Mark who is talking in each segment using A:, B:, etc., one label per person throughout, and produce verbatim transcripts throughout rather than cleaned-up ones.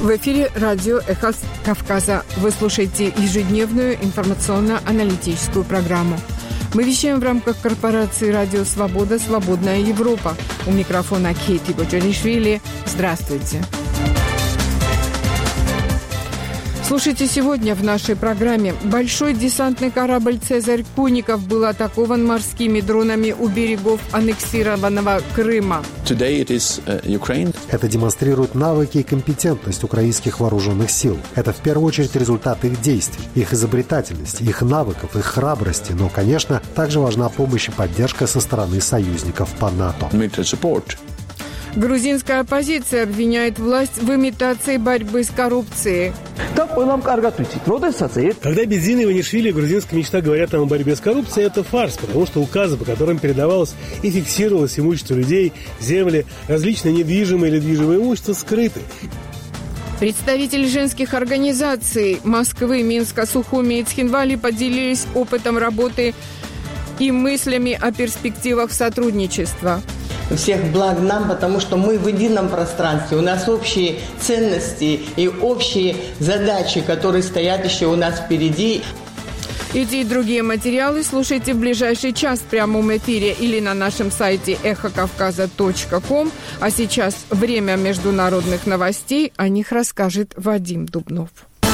A: В эфире радио «Эхо Кавказа». Вы слушаете ежедневную информационно-аналитическую программу. Мы вещаем в рамках корпорации «Радио Свобода. Свободная Европа». У микрофона Кейти Боджаришвили. Здравствуйте. Слушайте сегодня в нашей программе. Большой десантный корабль «Цезарь Куников» был атакован морскими дронами у берегов аннексированного Крыма.
B: Это демонстрирует навыки и компетентность украинских вооруженных сил. Это в первую очередь результат их действий, их изобретательности, их навыков, их храбрости. Но, конечно, также важна помощь и поддержка со стороны союзников по НАТО.
A: Грузинская оппозиция обвиняет власть в имитации борьбы с коррупцией.
C: Когда Бедзин и Иванишвили и грузинская мечта говорят о борьбе с коррупцией, это фарс, потому что указы, по которым передавалось и фиксировалось имущество людей, земли, различные недвижимые или движимое имущество скрыты.
A: Представители женских организаций Москвы, Минска, Сухуми и Цхинвали поделились опытом работы и мыслями о перспективах сотрудничества.
D: Всех благ нам, потому что мы в едином пространстве. У нас общие ценности и общие задачи, которые стоят еще у нас впереди.
A: Эти и другие материалы слушайте в ближайший час в прямом эфире или на нашем сайте эхо кавказа точка ком. А сейчас время международных новостей. О них расскажет Вадим Дубнов.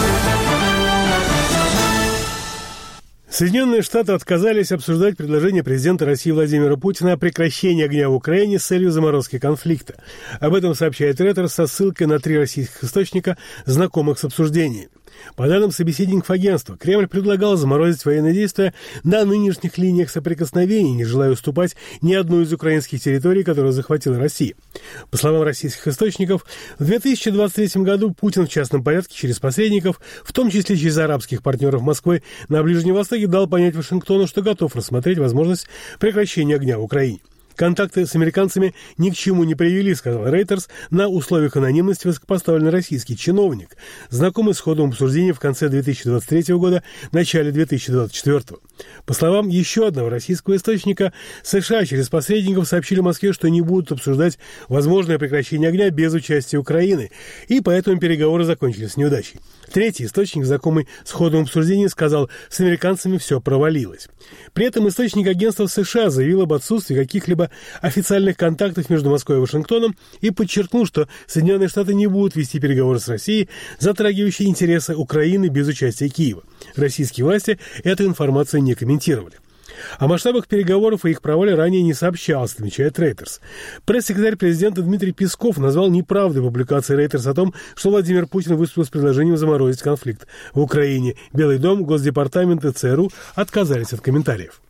C: Соединенные Штаты отказались обсуждать предложение президента России Владимира Путина о прекращении огня в Украине с целью заморозки конфликта. Об этом сообщает Reuters со ссылкой на три российских источника, знакомых с обсуждением. По данным собеседников агентства, Кремль предлагал заморозить военные действия на нынешних линиях соприкосновений, не желая уступать ни одну из украинских территорий, которую захватила Россия. По словам российских источников, в две тысячи двадцать третьем году Путин в частном порядке через посредников, в том числе через арабских партнеров Москвы на Ближнем Востоке, дал понять Вашингтону, что готов рассмотреть возможность прекращения огня в Украине. Контакты с американцами ни к чему не привели, сказал Reuters на условиях анонимности высокопоставленный российский чиновник, знакомый с ходом обсуждения в конце две тысячи двадцать третьего года, начале две тысячи двадцать четвёртого. По словам еще одного российского источника, США через посредников сообщили Москве, что не будут обсуждать возможное прекращение огня без участия Украины, и поэтому переговоры закончились неудачей. Третий источник, знакомый с ходом обсуждения, сказал, с американцами все провалилось. При этом источник агентства США заявил об отсутствии каких-либо официальных контактов между Москвой и Вашингтоном и подчеркнул, что Соединенные Штаты не будут вести переговоры с Россией, затрагивающие интересы Украины без участия Киева. Российские власти эту информацию не комментировали. О масштабах переговоров и их провале ранее не сообщалось, отмечает Reuters. Пресс-секретарь президента Дмитрий Песков назвал неправдой публикации Reuters о том, что Владимир Путин выступил с предложением заморозить конфликт в Украине. Белый дом, Госдепартамент и ЦРУ отказались от комментариев.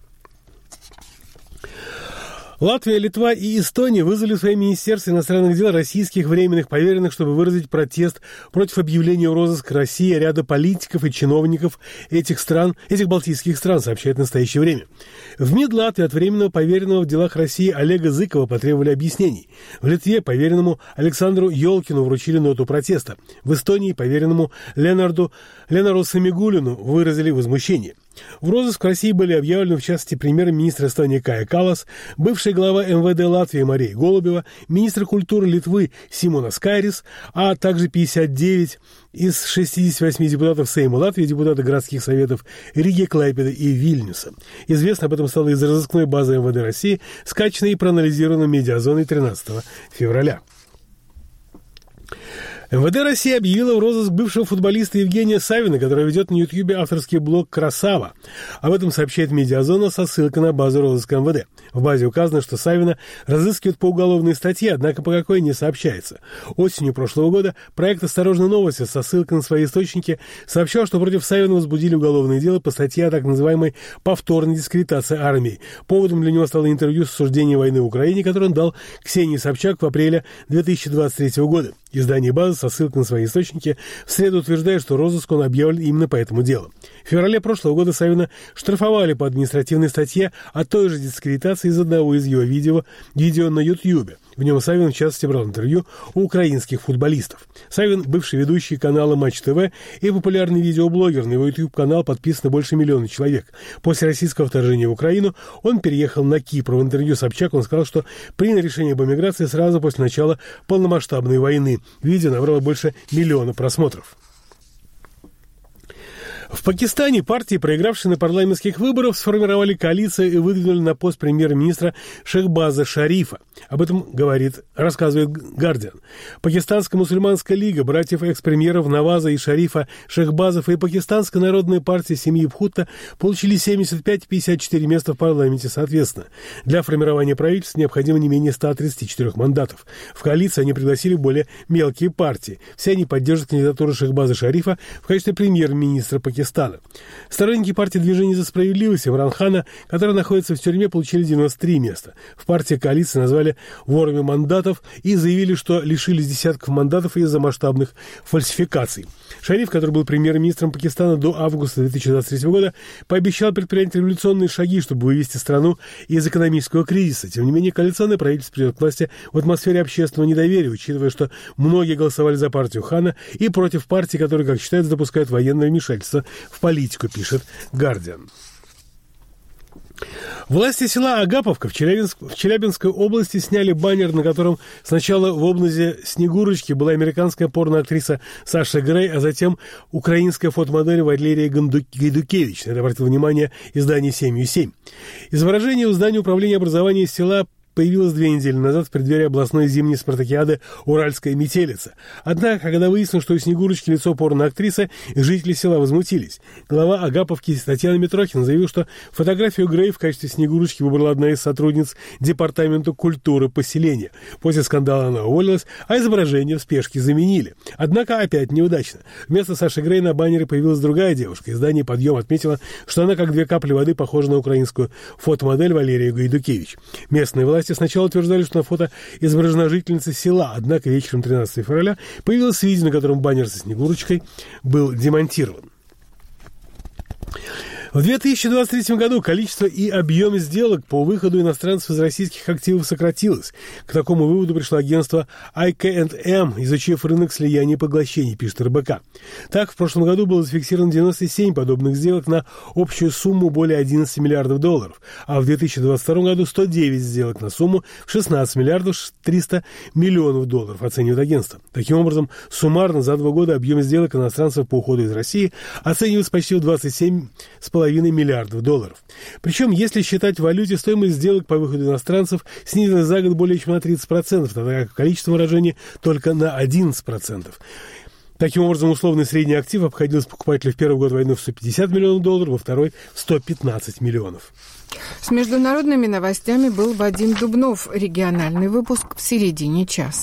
C: Латвия, Литва и Эстония вызвали в свои министерства иностранных дел российских временных поверенных, чтобы выразить протест против объявления в розыск России ряда политиков и чиновников этих стран, этих балтийских стран, сообщает в настоящее время. В МИД Латвии от временного поверенного в делах России Олега Зыкова потребовали объяснений. В Литве поверенному Александру Ёлкину вручили ноту протеста. В Эстонии поверенному Ленарду, Ленару Самигулину выразили возмущение. В розыск в России были объявлены, в частности, премьер-министр Эстонии Кая Каллас, бывший глава эм вэ дэ Латвии Мария Голубева, министр культуры Литвы Симонас Кайрис, а также пятьдесят девять из шестидесяти восьми депутатов Сейма Латвии, депутаты городских советов Риги, Клайпеды и Вильнюса. Известно об этом стало из разыскной базы эм вэ дэ России, скачанной и проанализированной медиазоной тринадцатого февраля. эм вэ дэ России объявила в розыск бывшего футболиста Евгения Савина, который ведет на Ютьюбе авторский блог «Красава». Об этом сообщает Медиазона со ссылкой на базу розыска эм вэ дэ. В базе указано, что Савина разыскивают по уголовной статье, однако по какой не сообщается. Осенью прошлого года проект «Осторожно, новости» со ссылкой на свои источники сообщал, что против Савина возбудили уголовное дело по статье о так называемой повторной дискредитации армии. Поводом для него стало интервью с осуждением войны в Украине, которое он дал Ксении Собчак в апреле две тысячи двадцать третьего года. Издание «База» со ссылкой на свои источники в среду утверждает, что розыск он объявлен именно по этому делу. В феврале прошлого года Савина штрафовали по административной статье о той же дискредитации, цитация из одного из его видео, видео на Ютьюбе. В нем Савин, в частности, брал интервью у украинских футболистов. Савин – бывший ведущий канала Матч ТВ и популярный видеоблогер. На его YouTube-канал подписано больше миллиона человек. После российского вторжения в Украину он переехал на Кипр. В интервью Собчак он сказал, что принял решение об эмиграции сразу после начала полномасштабной войны. Видео набрало больше миллиона просмотров. В Пакистане партии, проигравшие на парламентских выборах, сформировали коалицию и выдвинули на пост премьер-министра Шехбаза Шарифа. Об этом говорит, рассказывает «Гардиан». Пакистанская мусульманская лига братьев экс-премьеров Наваза и Шарифа Шехбазов и Пакистанская народная партия семьи Бхутта получили семьдесят пять и пятьдесят четыре места в парламенте соответственно. Для формирования правительства необходимо не менее ста тридцати четырёх мандатов. В коалицию они пригласили более мелкие партии. Все они поддерживают кандидатуру Шехбаза Шарифа в качестве премьер-министра Пакистана. Сторонники партии «Движение за справедливость» Имран Хана, который находится в тюрьме, получили девяносто три места. В партии коалиции назвали ворами мандатов и заявили, что лишились десятков мандатов из-за масштабных фальсификаций. Шариф, который был премьер-министром Пакистана до августа две тысячи двадцать третьего года, пообещал предпринять революционные шаги, чтобы вывести страну из экономического кризиса. Тем не менее, коалиционное правительство придет к власти в атмосфере общественного недоверия, учитывая, что многие голосовали за партию Хана и против партии, которая, как считается, допускает военное вмешательство в политику, пишет «Гардиан». Власти села Агаповка в, Челябинск, в Челябинской области сняли баннер, на котором сначала в образе Снегурочки была американская порноактриса Саша Грей, а затем украинская фотомодель Валерия Гайдукевич. На это обратило внимание издание «семь семь». Изображение у здания управления образования села появилась две недели назад в преддверии областной зимней спартакиады «Уральская метелица». Однако, когда выяснилось, что у Снегурочки лицо порноактрисы, жители села возмутились. Глава Агаповки Татьяна Митрохина заявила, что фотографию Грей в качестве Снегурочки выбрала одна из сотрудниц Департамента культуры поселения. После скандала она уволилась, а изображение в спешке заменили. Однако опять неудачно. Вместо Саши Грей на баннере появилась другая девушка. Издание «Подъем» отметило, что она как две капли воды похожа на украинскую фотомодель Валерию Гайдукевич. Местные власти сначала утверждали, что на фото изображена жительница села, однако вечером тринадцатого февраля появилось видео, на котором баннер со Снегурочкой был демонтирован. В две тысячи двадцать третьем году количество и объем сделок по выходу иностранцев из российских активов сократилось. К такому выводу пришло агентство ай кей энд эм, изучив рынок слияния и поглощений, пишет эр бэ ка. Так, в прошлом году было зафиксировано девяносто семь подобных сделок на общую сумму более одиннадцати миллиардов долларов, а в две тысячи двадцать втором году сто девять сделок на сумму в шестнадцать миллиардов триста миллионов долларов, оценивает агентство. Таким образом, суммарно за два года объем сделок иностранцев по уходу из России оценивается почти в двадцать семь с половиной миллиардов долларов. Причем, если считать в валюте, стоимость сделок по выходу иностранцев снизилась за год более чем на тридцать процентов, тогда как количество выражений только на одиннадцать процентов. Таким образом, условный средний актив обходился покупателю в первый год войны в сто пятьдесят миллионов долларов, во второй – в сто пятнадцать миллионов.
A: С международными новостями был Вадим Дубнов. Региональный выпуск в середине часа.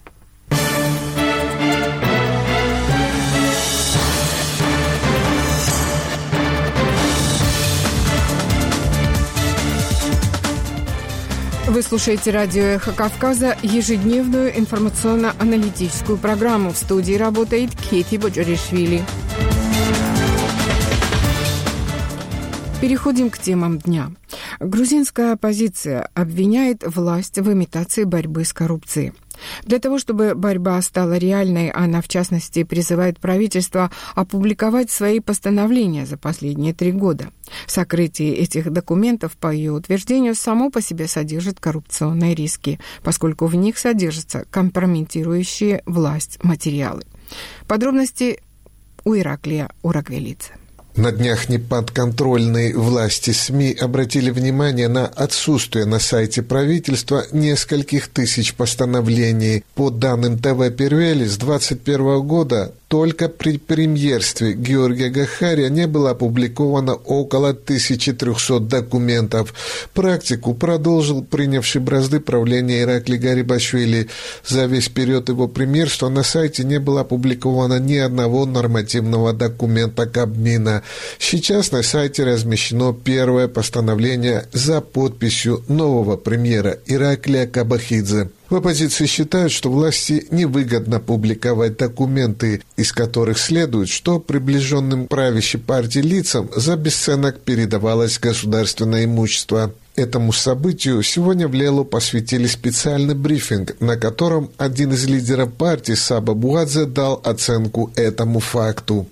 A: Вы слушаете радио «Эхо Кавказа», ежедневную информационно-аналитическую программу. В студии работает Кейти Боджоришвили. Переходим к темам дня. Грузинская оппозиция обвиняет власть в имитации борьбы с коррупцией. Для того, чтобы борьба стала реальной, она, в частности, призывает правительство опубликовать свои постановления за последние три года. Сокрытие этих документов, по ее утверждению, само по себе содержит коррупционные риски, поскольку в них содержатся компрометирующие власть материалы. Подробности у Ираклия Урагвелидзе.
E: На днях неподконтрольные власти СМИ обратили внимание на отсутствие на сайте правительства нескольких тысяч постановлений. По данным ТВ Первели, с двадцать первого года только при премьерстве Георгия Гахария не было опубликовано около тысячи трехсот документов. Практику продолжил принявший бразды правления Иракли Гарибашвили. За весь период его премьерства на сайте не было опубликовано ни одного нормативного документа Кабмина. Сейчас на сайте размещено первое постановление за подписью нового премьера Ираклия Кабахидзе. В оппозиции считают, что власти невыгодно публиковать документы, из которых следует, что приближенным правящей партии лицам за бесценок передавалось государственное имущество. Этому событию сегодня в Лелу посвятили специальный брифинг, на котором один из лидеров партии Саба Буадзе дал оценку этому факту.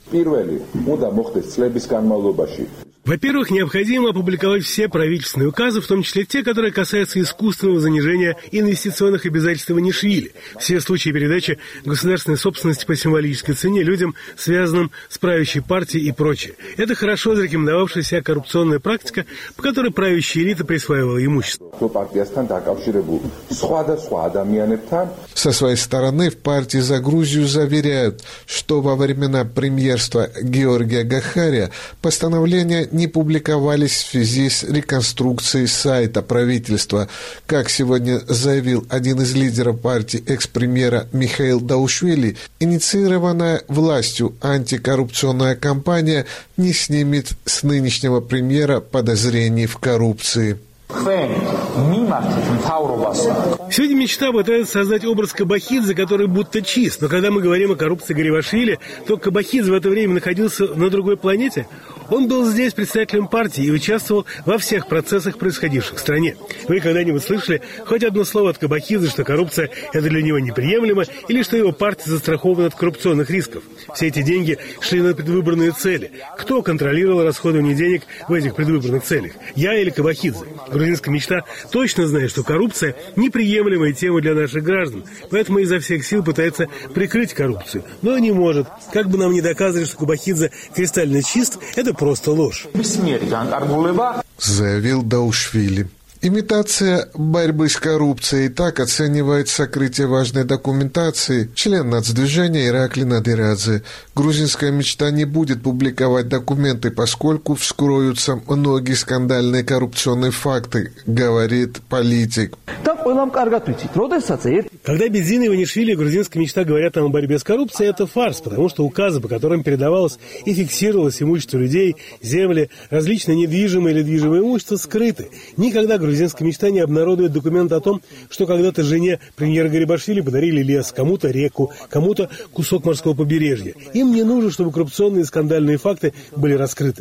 C: Во-первых, необходимо опубликовать все правительственные указы, в том числе те, которые касаются искусственного занижения инвестиционных обязательств Иванишвили, все случаи передачи государственной собственности по символической цене людям, связанным с правящей партией и прочее. Это хорошо зарекомендовавшаяся коррупционная практика, по которой правящая элита присваивала имущество.
E: Со своей стороны в партии «За Грузию» заверяют, что во времена премьерства Георгия Гахария постановления не публиковались в связи с реконструкцией сайта правительства. Как сегодня заявил один из лидеров партии экс-премьера Михаил Даушвили, инициированная властью антикоррупционная кампания не снимет с нынешнего премьера подозрений в коррупции.
C: Сегодня мечта пытается создать образ Кабахидзе, который будто чист. Но когда мы говорим о коррупции Гарибашвили, то Кабахидзе в это время находился на другой планете. Он был здесь представителем партии и участвовал во всех процессах, происходивших в стране. Вы когда-нибудь слышали хоть одно слово от Кабахидзе, что коррупция – это для него неприемлемо, или что его партия застрахована от коррупционных рисков? Все эти деньги шли на предвыборные цели. Кто контролировал расходование денег в этих предвыборных целях? Я или Кабахидзе? Грузинская мечта точно знает, что коррупция – неприемлемая тема для наших граждан, поэтому изо всех сил пытается прикрыть коррупцию, но не может. Как бы нам ни доказывали, что Кабахидзе кристально чист, это просто ложь.
E: Заявил Даушвили. Имитация борьбы с коррупцией так оценивает сокрытие важной документации член нацдвижения Иракли Надирадзе. Грузинская мечта не будет публиковать документы, поскольку вскроются многие скандальные коррупционные факты, говорит политик.
C: Когда Бедзин и Иванишвили и грузинская мечта говорят нам о борьбе с коррупцией, это фарс, потому что указы, по которым передавалось и фиксировалось имущество людей, земли, различные недвижимые или движимые имущества скрыты. Никогда грузинская мечта не обнародует документ о том, что когда-то жене премьера Гарибашвили подарили лес, кому-то реку, кому-то кусок морского побережья. Им не нужно, чтобы коррупционные и скандальные факты были раскрыты.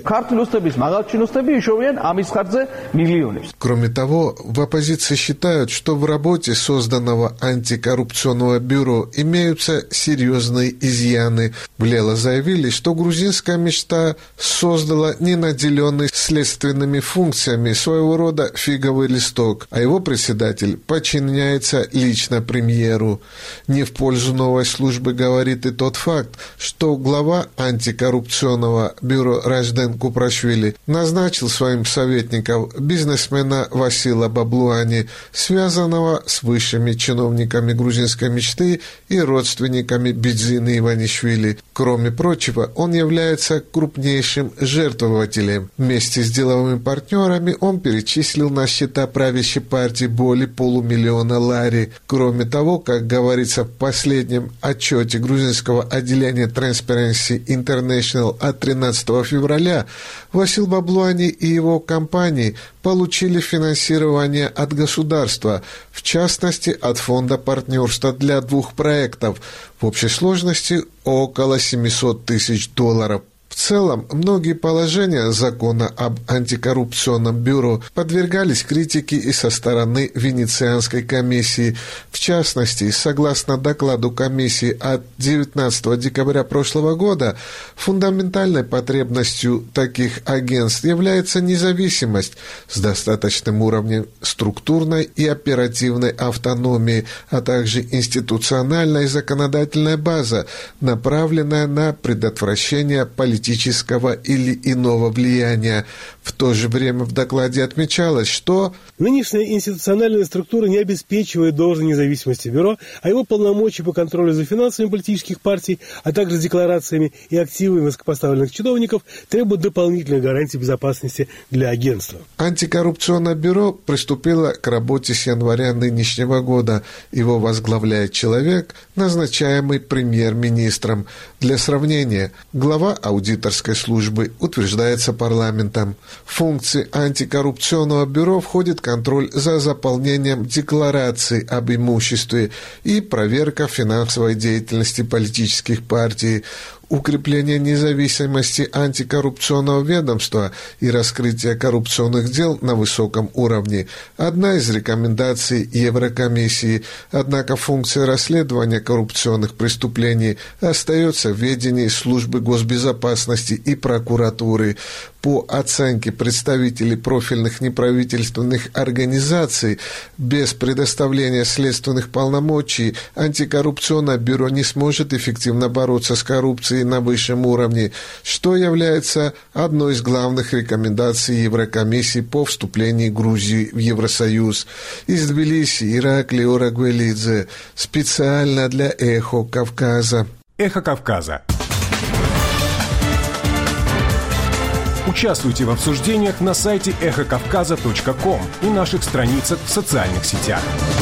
E: Кроме того, в оппозиции считают, что в работе созданного антикоррупционного бюро имеются серьезные изъяны. В Лело заявили, что грузинская мечта создала ненаделенный следственными функциями своего рода фиговый листок, а его председатель подчиняется лично премьеру. Не в пользу новой службы говорит и тот факт, что глава антикоррупционного бюро Ражден Купрашвили назначил своим советником бизнесмена Васила Баблуани, связанного с высшими чиновниками грузинской мечты и родственниками Бедзина Иванишвили. Кроме прочего, он является крупнейшим жертвователем. Вместе с деловыми партнерами он перечислил на счета правящей партии более полумиллиона лари. Кроме того, как говорится в последнем отчете грузинского отделения Transparency International от тринадцатого февраля, Васил Баблуани и его компании получили финансирование от государства, в частности от Фонда партнерства для двух проектов, в общей сложности около семьсот тысяч долларов. В целом, многие положения закона об антикоррупционном бюро подвергались критике и со стороны Венецианской комиссии. В частности, согласно докладу комиссии от девятнадцатого декабря прошлого года, фундаментальной потребностью таких агентств является независимость с достаточным уровнем структурной и оперативной автономии, а также институциональная и законодательная база, направленная на предотвращение политического политического или иного влияния. В то же время в докладе отмечалось, что
C: нынешняя институциональная структура не обеспечивает должной независимости бюро, а его полномочия по контролю за финансами политических партий, а также декларациями и активами высокопоставленных чиновников требуют дополнительных гарантий безопасности для агентства.
E: Антикоррупционное бюро приступило к работе с января нынешнего года. Его возглавляет человек, назначаемый премьер-министром. Для сравнения, глава аудиторской службы утверждается парламентом. В функции антикоррупционного бюро входит контроль за заполнением деклараций об имуществе и проверка финансовой деятельности политических партий. укрепление независимости антикоррупционного ведомства и раскрытие коррупционных дел на высоком уровне – одна из рекомендаций Еврокомиссии. Однако функция расследования коррупционных преступлений остается в ведении службы госбезопасности и прокуратуры. По оценке представителей профильных неправительственных организаций, без предоставления следственных полномочий антикоррупционное бюро не сможет эффективно бороться с коррупцией на высшем уровне, что является одной из главных рекомендаций Еврокомиссии по вступлению Грузии в Евросоюз. Из Тбилиси Ираклий Орагвелидзе специально для «Эхо Кавказа».
F: «Эхо Кавказа». Участвуйте в обсуждениях на сайте эхо кавказа точка ком и наших страницах в социальных сетях.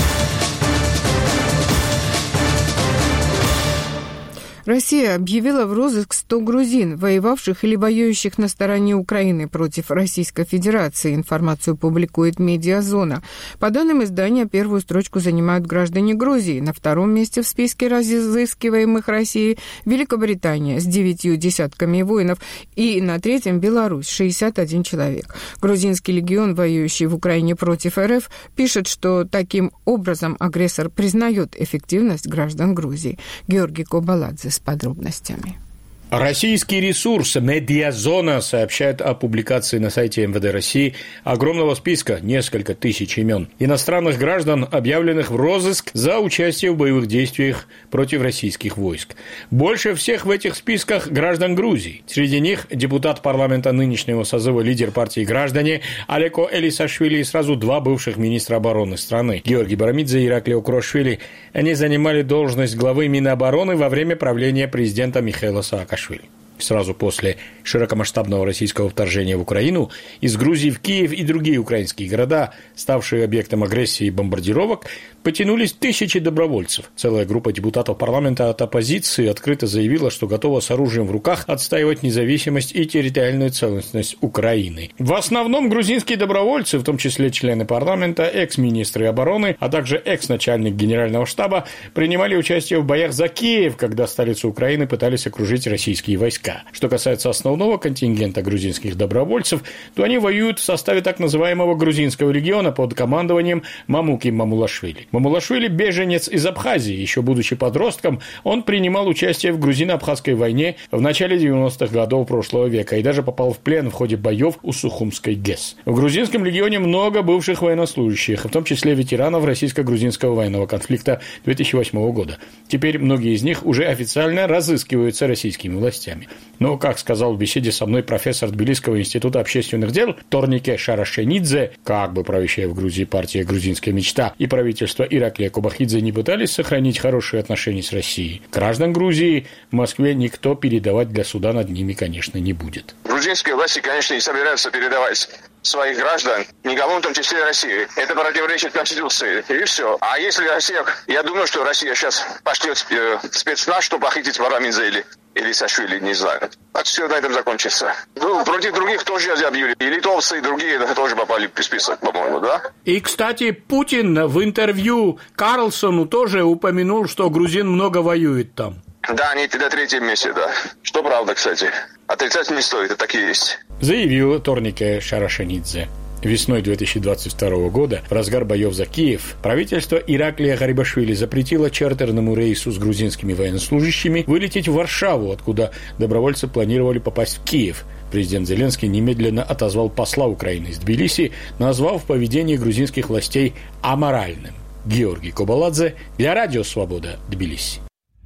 A: Россия объявила в розыск сто грузин, воевавших или воюющих на стороне Украины против Российской Федерации. Информацию публикует «Медиазона». По данным издания, первую строчку занимают граждане Грузии. На втором месте в списке разыскиваемых Россией Великобритания с девятью десятками воинов. И на третьем Беларусь, шестьдесят один человек. Грузинский легион, воюющий в Украине против РФ, пишет, что таким образом агрессор признает эффективность граждан Грузии. Георгий Кобаладзе с подробностями.
G: Российский ресурс «Медиазона» сообщает о публикации на сайте эм вэ дэ России огромного списка, несколько тысяч имен, иностранных граждан, объявленных в розыск за участие в боевых действиях против российских войск. Больше всех в этих списках граждан Грузии. Среди них депутат парламента нынешнего созыва, лидер партии «Граждане» Алеко Элисашвили и сразу два бывших министра обороны страны Георгий Барамидзе и Ираклий Окрошвили. Они занимали должность главы Минобороны во время правления президента Михаила Саакашвили. Сразу после широкомасштабного российского вторжения в Украину из Грузии в Киев и другие украинские города, ставшие объектом агрессии и бомбардировок, потянулись тысячи добровольцев. Целая группа депутатов парламента от оппозиции открыто заявила, что готова с оружием в руках отстаивать независимость и территориальную целостность Украины. В основном грузинские добровольцы, в том числе члены парламента, экс-министры обороны, а также экс-начальник генерального штаба, принимали участие в боях за Киев, когда столицу Украины пытались окружить российские войска. Что касается основного контингента грузинских добровольцев, то они воюют в составе так называемого грузинского легиона под командованием Мамуки Мамулашвили. Мамулашвили – беженец из Абхазии. Еще будучи подростком, он принимал участие в грузино-абхазской войне в начале девяностых годов прошлого века и даже попал в плен в ходе боев у Сухумской ГЭС. В грузинском легионе много бывших военнослужащих, в том числе ветеранов российско-грузинского военного конфликта две тысячи восьмого года. Теперь многие из них уже официально разыскиваются российскими властями. Но, как сказал в беседе со мной профессор Тбилисского института общественных дел Торнике Шарашенидзе, как бы правящая в Грузии партия «Грузинская мечта» и правительство Ираклия Кобахидзе не пытались сохранить хорошие отношения с Россией, граждан Грузии в Москве никто передавать для суда над ними, конечно, не будет.
H: Грузинские власти, конечно, не собираются передавать своих граждан, никому, в том числе и России. Это противоречит Конституции. И все. А если Россия... Я думаю, что Россия сейчас пошлет спецназ, чтобы похитить Барамидзе или, или Сашвили, не знаю. А все на этом закончится. Ну, против других тоже объявили. И литовцы, и другие тоже попали в список, по-моему, да?
G: И, кстати, Путин в интервью Карлсону тоже упомянул, что грузин много воюет там.
H: Да, они на третьем месте, да. Что правда, кстати. Отрицать не стоит, это так и есть.
G: Заявил Торнике Шарашенидзе. Весной две тысячи двадцать второго года, в разгар боев за Киев, правительство Ираклия Гарибашвили запретило чартерному рейсу с грузинскими военнослужащими вылететь в Варшаву, откуда добровольцы планировали попасть в Киев. Президент Зеленский немедленно отозвал посла Украины из Тбилиси, назвав поведение грузинских властей аморальным. Георгий Кобаладзе для Радио Свобода, Тбилиси.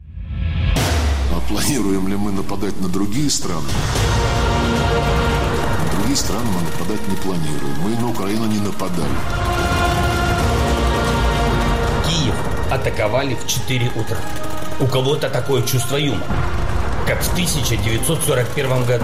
I: А планируем ли мы нападать на другие страны? На другие страны мы нападать не планируем. Мы на Украину не нападали.
J: Киев атаковали в четыре утра. У кого-то такое чувство юмора, как в тысяча девятьсот сорок первом году.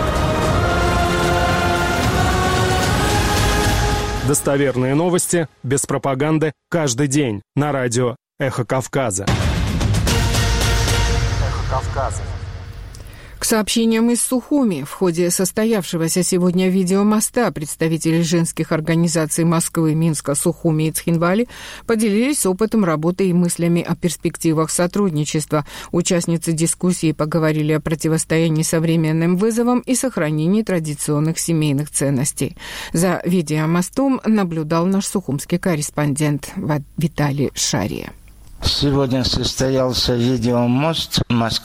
F: Достоверные новости, без пропаганды, каждый день на радио «Эхо Кавказа».
A: Кавказа. К сообщениям из Сухуми в ходе состоявшегося сегодня видеомоста представители женских организаций Москвы, Минска, Сухуми и Цхинвали поделились опытом работы и мыслями о перспективах сотрудничества. Участницы дискуссии поговорили о противостоянии современным вызовам и сохранении традиционных семейных ценностей. За видеомостом наблюдал наш сухумский корреспондент Виталий Шария.
K: Сегодня состоялся видеомост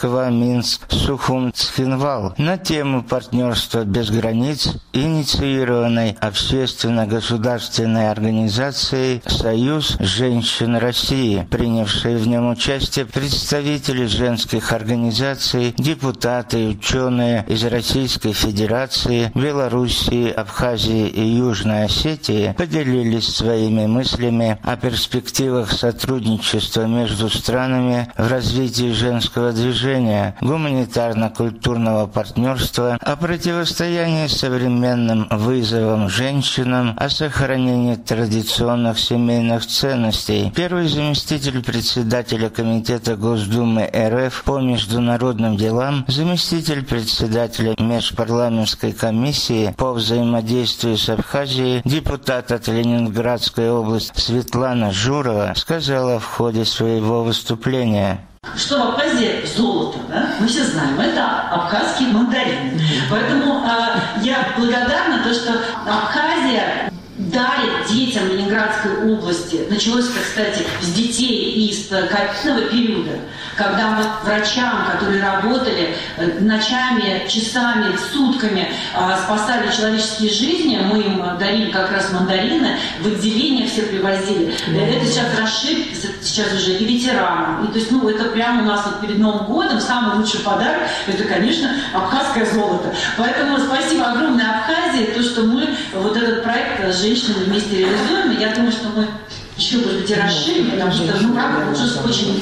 K: Москва-Минск-Сухум-Цхинвал на тему партнерства без границ, инициированной общественно-государственной организацией «Союз женщин России», принявшие в нем участие представители женских организаций, депутаты и ученые из Российской Федерации, Белоруссии, Абхазии и Южной Осетии поделились своими мыслями о перспективах сотрудничества между странами в развитии женского движения, гуманитарно-культурного партнерства, о противостоянии современным вызовам женщинам, о сохранении традиционных семейных ценностей. Первый заместитель председателя Комитета Госдумы РФ по международным делам, заместитель председателя Межпарламентской комиссии по взаимодействию с Абхазией, депутат от Ленинградской области Светлана Журова сказала в ходе своего выступления.
L: Что в Абхазии золото, да? Мы все знаем, это абхазские мандарины. Mm-hmm. Поэтому э, я благодарна, то, что Абхазия дарит детям Ленинградской области. Началось, кстати, с детей из ковидного периода, когда мы врачам, которые работали ночами, часами, сутками, спасали человеческие жизни, мы им дарили как раз мандарины, в отделение все привозили. Mm-hmm. Это сейчас расширилось, сейчас уже и ветеранам. И, то есть, ну, это прямо у нас вот перед Новым годом самый лучший подарок, это, конечно, абхазское золото. Поэтому спасибо огромное Абхазии, то, что мы вот этот проект с женщинами вместе реализуем. И я думаю, что мы еще, может быть, и расширим, потому что, ну, правда, уже очень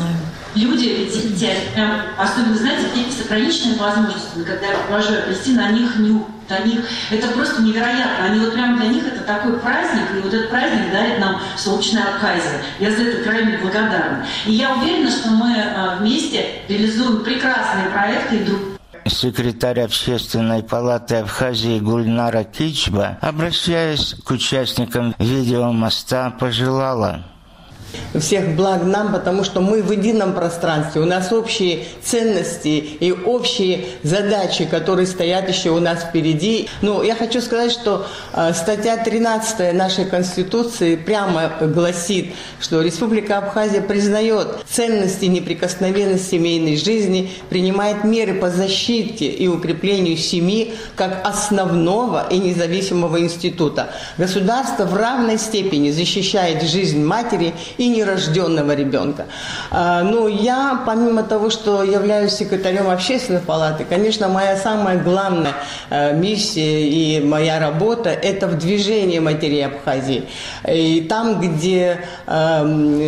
L: люди, дети, прям, особенно, знаете, дети с ограниченными возможностями, когда я провожу апельсин, на них нюх, на них, это просто невероятно. Они вот прям для них это такой праздник, и вот этот праздник дарит нам солнечная Абхазия. Я за это крайне благодарна. И я уверена, что мы вместе реализуем прекрасные проекты и друг.
K: Секретарь Общественной палаты Абхазии Гульнара Кичба, обращаясь к участникам видеомоста, пожелала:
D: всех благ нам, потому что мы в едином пространстве. У нас общие ценности и общие задачи, которые стоят еще у нас впереди. Но я хочу сказать, что э, статья тринадцатая нашей Конституции прямо гласит, что Республика Абхазия признает ценности и неприкосновенность семейной жизни, принимает меры по защите и укреплению семьи как основного и независимого института. Государство в равной степени защищает жизнь матери и нерожденного ребенка. А, ну, я, помимо того, что являюсь секретарем общественной палаты, конечно, моя самая главная а, миссия и моя работа – это в движении матерей Абхазии. И там, где а,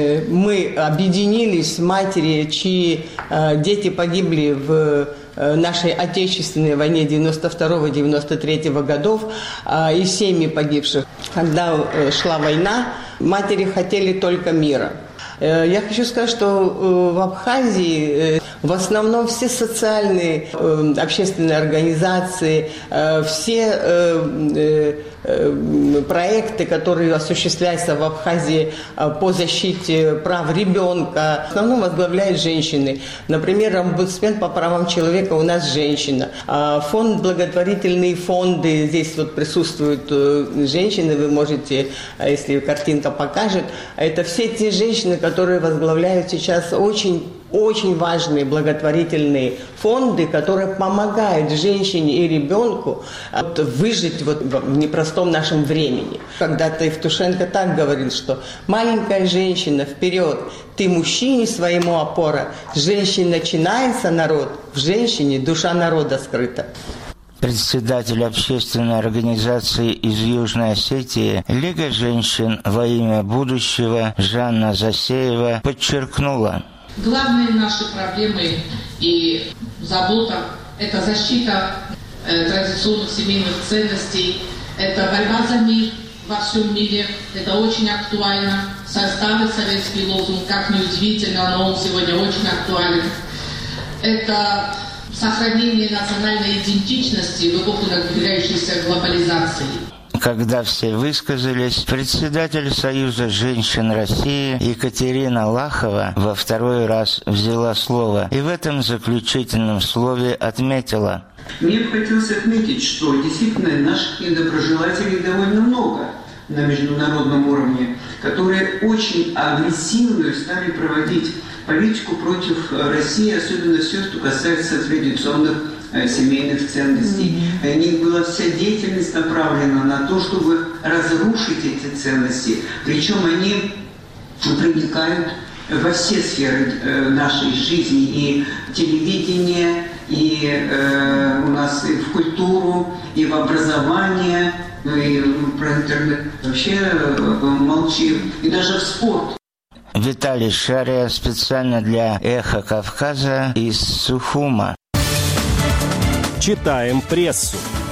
D: мы объединились, матери, чьи а, дети погибли в нашей Отечественной войне девяносто второго — девяносто третьего годов, а, и семьи погибших, когда шла война, матери хотели только мира. Я хочу сказать, что в Абхазии в основном все социальные общественные организации, все проекты, которые осуществляются в Абхазии по защите прав ребенка, в основном возглавляют женщины. Например, омбудсмен по правам человека у нас женщина. Фонд благотворительные фонды, здесь вот присутствуют женщины, вы можете, если картинка покажет, это все те женщины, которые возглавляют сейчас очень очень важные благотворительные фонды, которые помогают женщине и ребенку вот, выжить вот в непростом нашем времени. Когда-то Евтушенко так говорил, что маленькая женщина, вперед, ты мужчине своему опора, с женщины начинается народ, в женщине душа народа скрыта.
K: Председатель общественной организации из Южной Осетии «Лига женщин во имя будущего» Жанна Засеева подчеркнула:
M: главные наши проблемы и забота – это защита э, традиционных семейных ценностей, это борьба за мир во всем мире, это очень актуально. Старый советский лозунг, как ни удивительно, но он сегодня очень актуален. Это сохранение национальной идентичности в эпоху надвигающейся глобализации.
K: Когда все высказались, председатель Союза женщин России Екатерина Лахова во второй раз взяла слово и в этом заключительном слове отметила:
N: мне бы хотелось отметить, что действительно наших недоброжелателей довольно много на международном уровне, которые очень агрессивную стали проводить политику против России, особенно все, что касается традиционных семейных ценностей. Mm-hmm. У них была вся деятельность направлена на то, чтобы разрушить эти ценности. Причем они проникают во все сферы нашей жизни. И телевидение, и э, у нас и в культуру, и в образование, ну и про интернет вообще э, молчим. И даже в спорт.
K: Виталий Шария специально для «Эхо Кавказа» из Сухума.
F: Читаем прессу.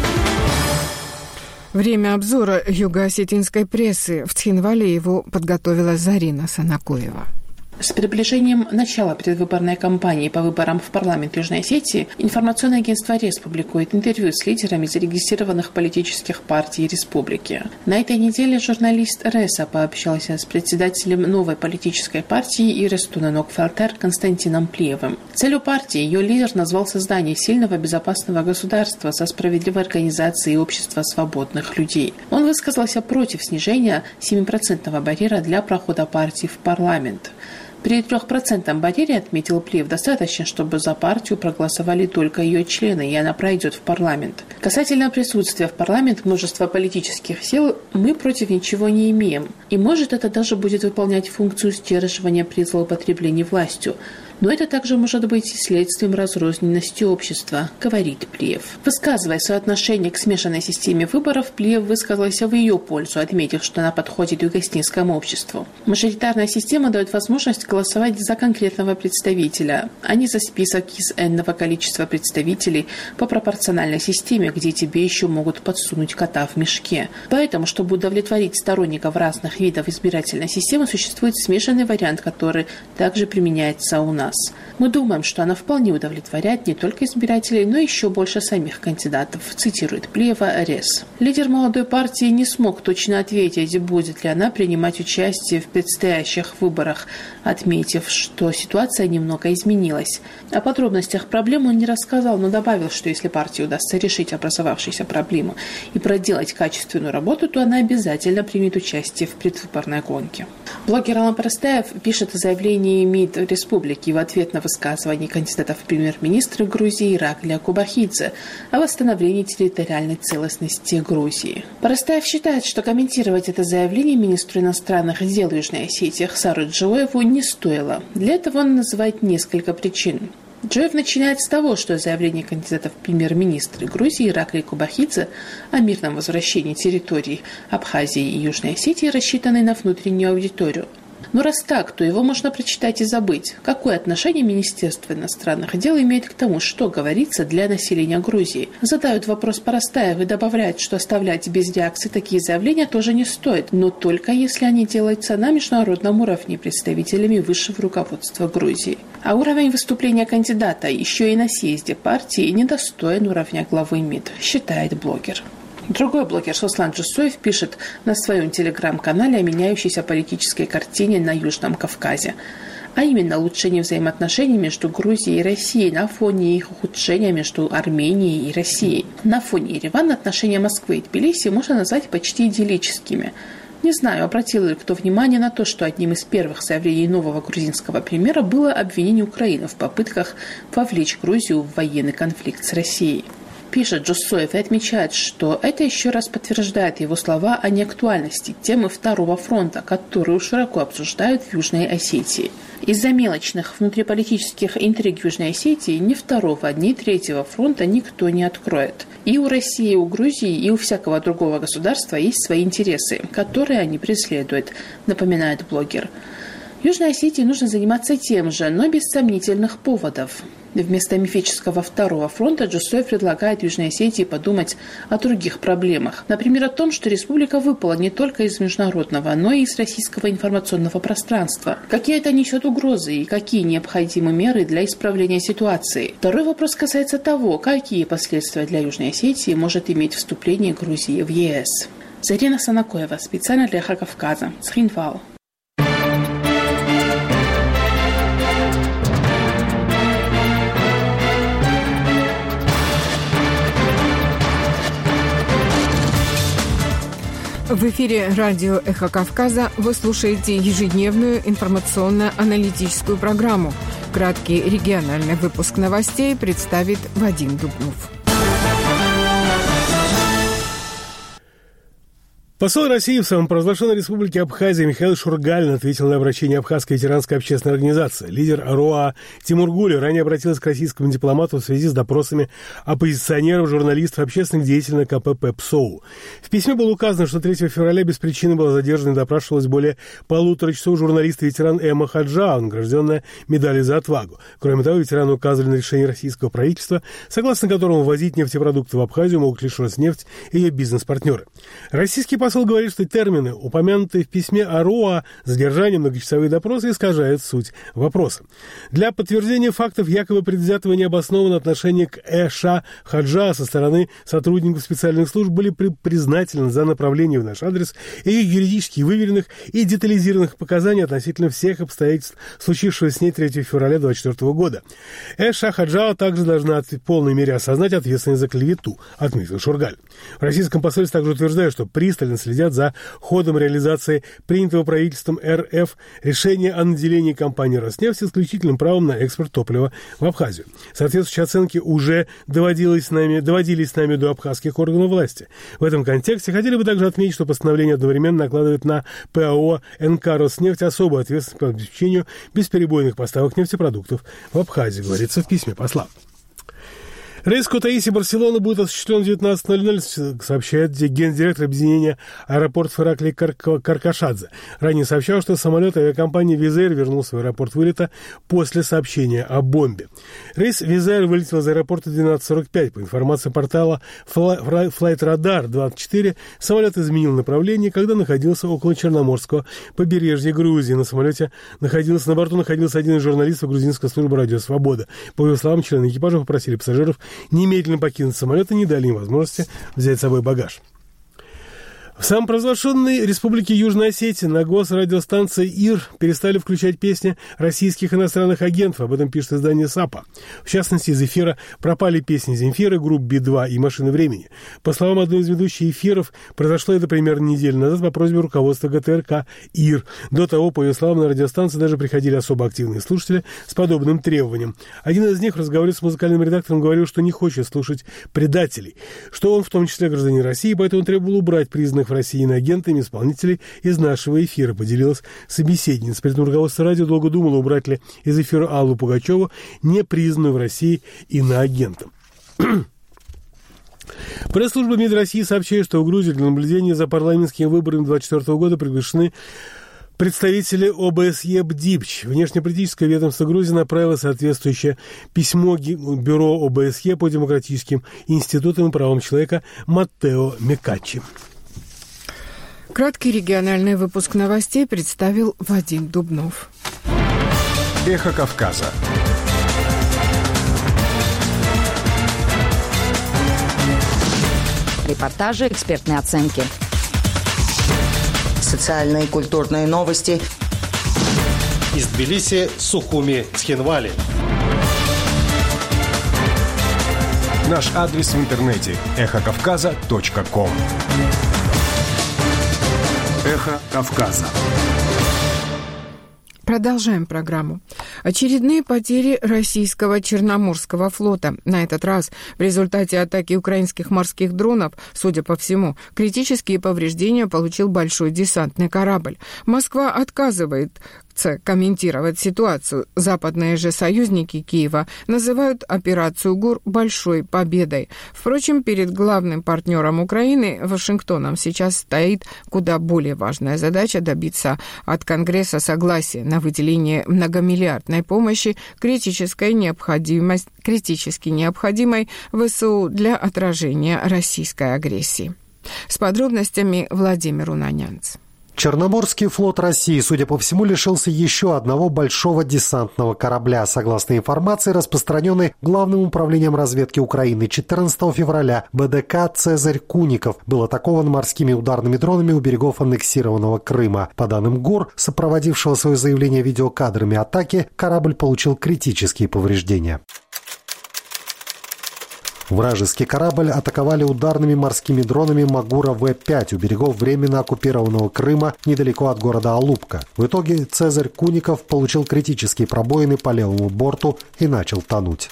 A: Время обзора юго-осетинской прессы. В Цхинвале его подготовила Зарина Санакоева.
O: С приближением начала предвыборной кампании по выборам в парламент Южной Осетии информационное агентство РЕС публикует интервью с лидерами зарегистрированных политических партий республики. На этой неделе журналист РЕСа пообщался с председателем новой политической партии Ирестуненок-Фелтер Константином Плиевым. Целью партии ее лидер назвал создание сильного безопасного государства со справедливой организацией и общества свободных людей. Он высказался против снижения семипроцентного барьера для прохода партии в парламент. При трехпроцентном барьере, отметил Плиев, достаточно, чтобы за партию проголосовали только ее члены, и она пройдет в парламент. Касательно присутствия в парламент множества политических сил, мы против ничего не имеем. И может это даже будет выполнять функцию сдерживания при злоупотреблении властью. Но это также может быть и следствием разрозненности общества, говорит Плиев. Высказывая свое отношение к смешанной системе выборов, Плиев высказался в ее пользу, отметив, что она подходит югославянскому обществу. Мажоритарная система дает возможность голосовать за конкретного представителя, а не за список из энного количества представителей по пропорциональной системе, где тебе еще могут подсунуть кота в мешке. Поэтому, чтобы удовлетворить сторонников разных видов избирательной системы, существует смешанный вариант, который также применяется у нас. Мы думаем, что она вполне удовлетворяет не только избирателей, но и еще больше самих кандидатов, цитирует Плиева РЕС. Лидер молодой партии не смог точно ответить, будет ли она принимать участие в предстоящих выборах, отметив, что ситуация немного изменилась. О подробностях проблем он не рассказал, но добавил, что если партии удастся решить образовавшиеся проблемы и проделать качественную работу, то она обязательно примет участие в предвыборной гонке. Блогер Алан Парастаев пишет о заявлении МИД республики в ответ на высказывание кандидатов в премьер-министры Грузии Ираклия Кубахидзе о восстановлении территориальной целостности Грузии. Парастаев считает, что комментировать это заявление министру иностранных дел Южной Осетии Хсару Джоеву не стоило. Для этого он называет несколько причин. Джоев начинает с того, что заявление кандидатов в премьер-министры Грузии Ираклия Кубахидзе о мирном возвращении территорий Абхазии и Южной Осетии рассчитаны на внутреннюю аудиторию. Но раз так, то его можно прочитать и забыть. Какое отношение Министерство иностранных дел имеет к тому, что говорится для населения Грузии? Задают вопрос Парастаев и добавляют, что оставлять без реакции такие заявления тоже не стоит, но только если они делаются на международном уровне представителями высшего руководства Грузии. А уровень выступления кандидата еще и на съезде партии недостоин уровня главы МИД, считает блогер. Другой блогер Сослан Джусоев пишет на своем телеграм-канале о меняющейся политической картине на Южном Кавказе, а именно улучшение взаимоотношений между Грузией и Россией на фоне их ухудшения между Арменией и Россией. На фоне Еревана отношения Москвы и Тбилиси можно назвать почти идиллическими. Не знаю, обратил ли кто внимание на то, что одним из первых заявлений нового грузинского премьера было обвинение Украины в попытках вовлечь Грузию в военный конфликт с Россией. Пишет Джусоев и отмечает, что это еще раз подтверждает его слова о неактуальности темы Второго фронта, которую широко обсуждают в Южной Осетии. Из-за мелочных внутриполитических интриг Южной Осетии ни Второго, ни Третьего фронта никто не откроет. И у России, и у Грузии, и у всякого другого государства есть свои интересы, которые они преследуют, напоминает блогер. Южной Осетии нужно заниматься тем же, но без сомнительных поводов. Вместо мифического второго фронта Джусоев предлагает Южной Осетии подумать о других проблемах. Например, о том, что республика выпала не только из международного, но и из российского информационного пространства. Какие это несет угрозы и какие необходимы меры для исправления ситуации? Второй вопрос касается того, какие последствия для Южной Осетии может иметь вступление Грузии в е эс. Зарина Санакоева, специально для Эхо Кавказа, Цхинвал.
A: В эфире радио «Эхо Кавказа» вы слушаете ежедневную информационно-аналитическую программу. Краткий региональный выпуск новостей представит Вадим Дубнов.
C: Посол России в самопровозглашенной республике Абхазия Михаил Шургалин ответил на обращение Абхазской ветеранской общественной организации. Лидер РОА Тимур Гули ранее обратился к российскому дипломату в связи с допросами оппозиционеров, журналистов, общественных деятелей ка пэ пэ ПСОУ. В письме было указано, что третьего февраля без причины была задержана и допрашивалась более полутора часов журналист и ветеран Эмма Хаджа, награжденная медалью за отвагу. Кроме того, ветерану указывали на решение российского правительства, согласно которому ввозить нефтепродукты в Абхазию могут лишь Роснефть и ее бизнес-партнеры. Российский посол говорит, что термины, упомянутые в письме РОА, задержание, многочасовые допросы, искажают суть вопроса. Для подтверждения фактов якобы предвзятого и необоснованного отношения к Эша Хаджа со стороны сотрудников специальных служб были при- признательны за направление в наш адрес и юридически выверенных и детализированных показаний относительно всех обстоятельств, случившегося с ней третьего февраля две тысячи двадцать четвёртого года. Эша Хаджа также должна в полной мере осознать ответственность за клевету, отметил Шургаль. В российском посольстве также утверждают, что пристально следят за ходом реализации принятого правительством эр эф решения о наделении компании «Роснефть» исключительным правом на экспорт топлива в Абхазию. Соответствующие оценки уже доводились с нами, доводились с нами до абхазских органов власти. В этом контексте хотели бы также отметить, что постановление одновременно накладывает на ПАО эн ка «Роснефть» особую ответственность по обеспечению бесперебойных поставок нефтепродуктов в Абхазию, говорится в письме посла. Рейс Кутаиси Барселона будет осуществлен в девятнадцать ноль ноль, сообщает гендиректор объединения аэропортов Ираклий Каркашадзе. Ранее сообщал, что самолет авиакомпании «Визаир» вернулся в аэропорт вылета после сообщения о бомбе. Рейс «Визаир» вылетел из аэропорта в двенадцать сорок пять. По информации портала Flight Radar двадцать четыре, самолет изменил направление, когда находился около Черноморского побережья Грузии. На самолете находился, на борту находился один из журналистов грузинской службы «Радио Свобода». По его словам, члены экипажа попросили пассажиров немедленно покинуть самолет и не дали им возможности взять с собой багаж. В самопровозглашенной республике Южная Осетия на госрадиостанции ИР перестали включать песни российских иностранных агентов. Об этом пишет издание САПа. В частности, из эфира пропали песни Земфиры, групп Би два и «Машины времени». По словам одной из ведущих эфиров, произошло это примерно неделю назад по просьбе руководства гэ тэ эр ка ИР. До того, по ее словам, на радиостанции даже приходили особо активные слушатели с подобным требованием. Один из них, в разговоре с музыкальным редактором, говорил, что не хочет слушать предателей, что он в том числе гражданин России, поэтому требовал убрать признанных в России иноагентами исполнителей из нашего эфира, поделилась собеседница. При этом руководство радио долго думало, убрать ли из эфира Аллу Пугачеву, не признанную в России иноагентом. Пресс-служба МИД России сообщает, что в Грузии для наблюдения за парламентскими выборами две тысячи двадцать четвёртого года приглашены представители о бэ эс е БДИПЧ. Внешнеполитическое ведомство Грузии направило соответствующее письмо Бюро о бэ эс е по демократическим институтам и правам человека Маттео Мекаччи.
A: Краткий региональный выпуск новостей представил Вадим Дубнов.
F: Эхо Кавказа.
P: Репортажи, экспертные оценки.
Q: Социальные и культурные новости.
R: Из Тбилиси, Сухуми, Цхинвали.
F: Наш адрес в интернете – эхо кавказа точка ком. Эхо Кавказа.
A: Продолжаем программу. Очередные потери российского Черноморского флота. На этот раз в результате атаки украинских морских дронов, судя по всему, критические повреждения получил большой десантный корабль. Москва отказывает Турция комментирует ситуацию. Западные же союзники Киева называют операцию ГУР большой победой. Впрочем, перед главным партнером Украины, Вашингтоном, сейчас стоит куда более важная задача добиться от Конгресса согласия на выделение многомиллиардной помощи критической необходимость, критически необходимой ВСУ для отражения российской агрессии. С подробностями Владимир Унанянц.
B: Черноморский флот России, судя по всему, лишился еще одного большого десантного корабля. Согласно информации, распространенной Главным управлением разведки Украины, четырнадцатого февраля БДК «Цезарь Куников» был атакован морскими ударными дронами у берегов аннексированного Крыма. По данным ГУР, сопроводившего свое заявление видеокадрами атаки, корабль получил критические повреждения. Вражеский корабль атаковали ударными морскими дронами Магура В пять у берегов временно оккупированного Крыма недалеко от города Алупка. В итоге «Цезарь Куников» получил критические пробоины по левому борту и начал тонуть.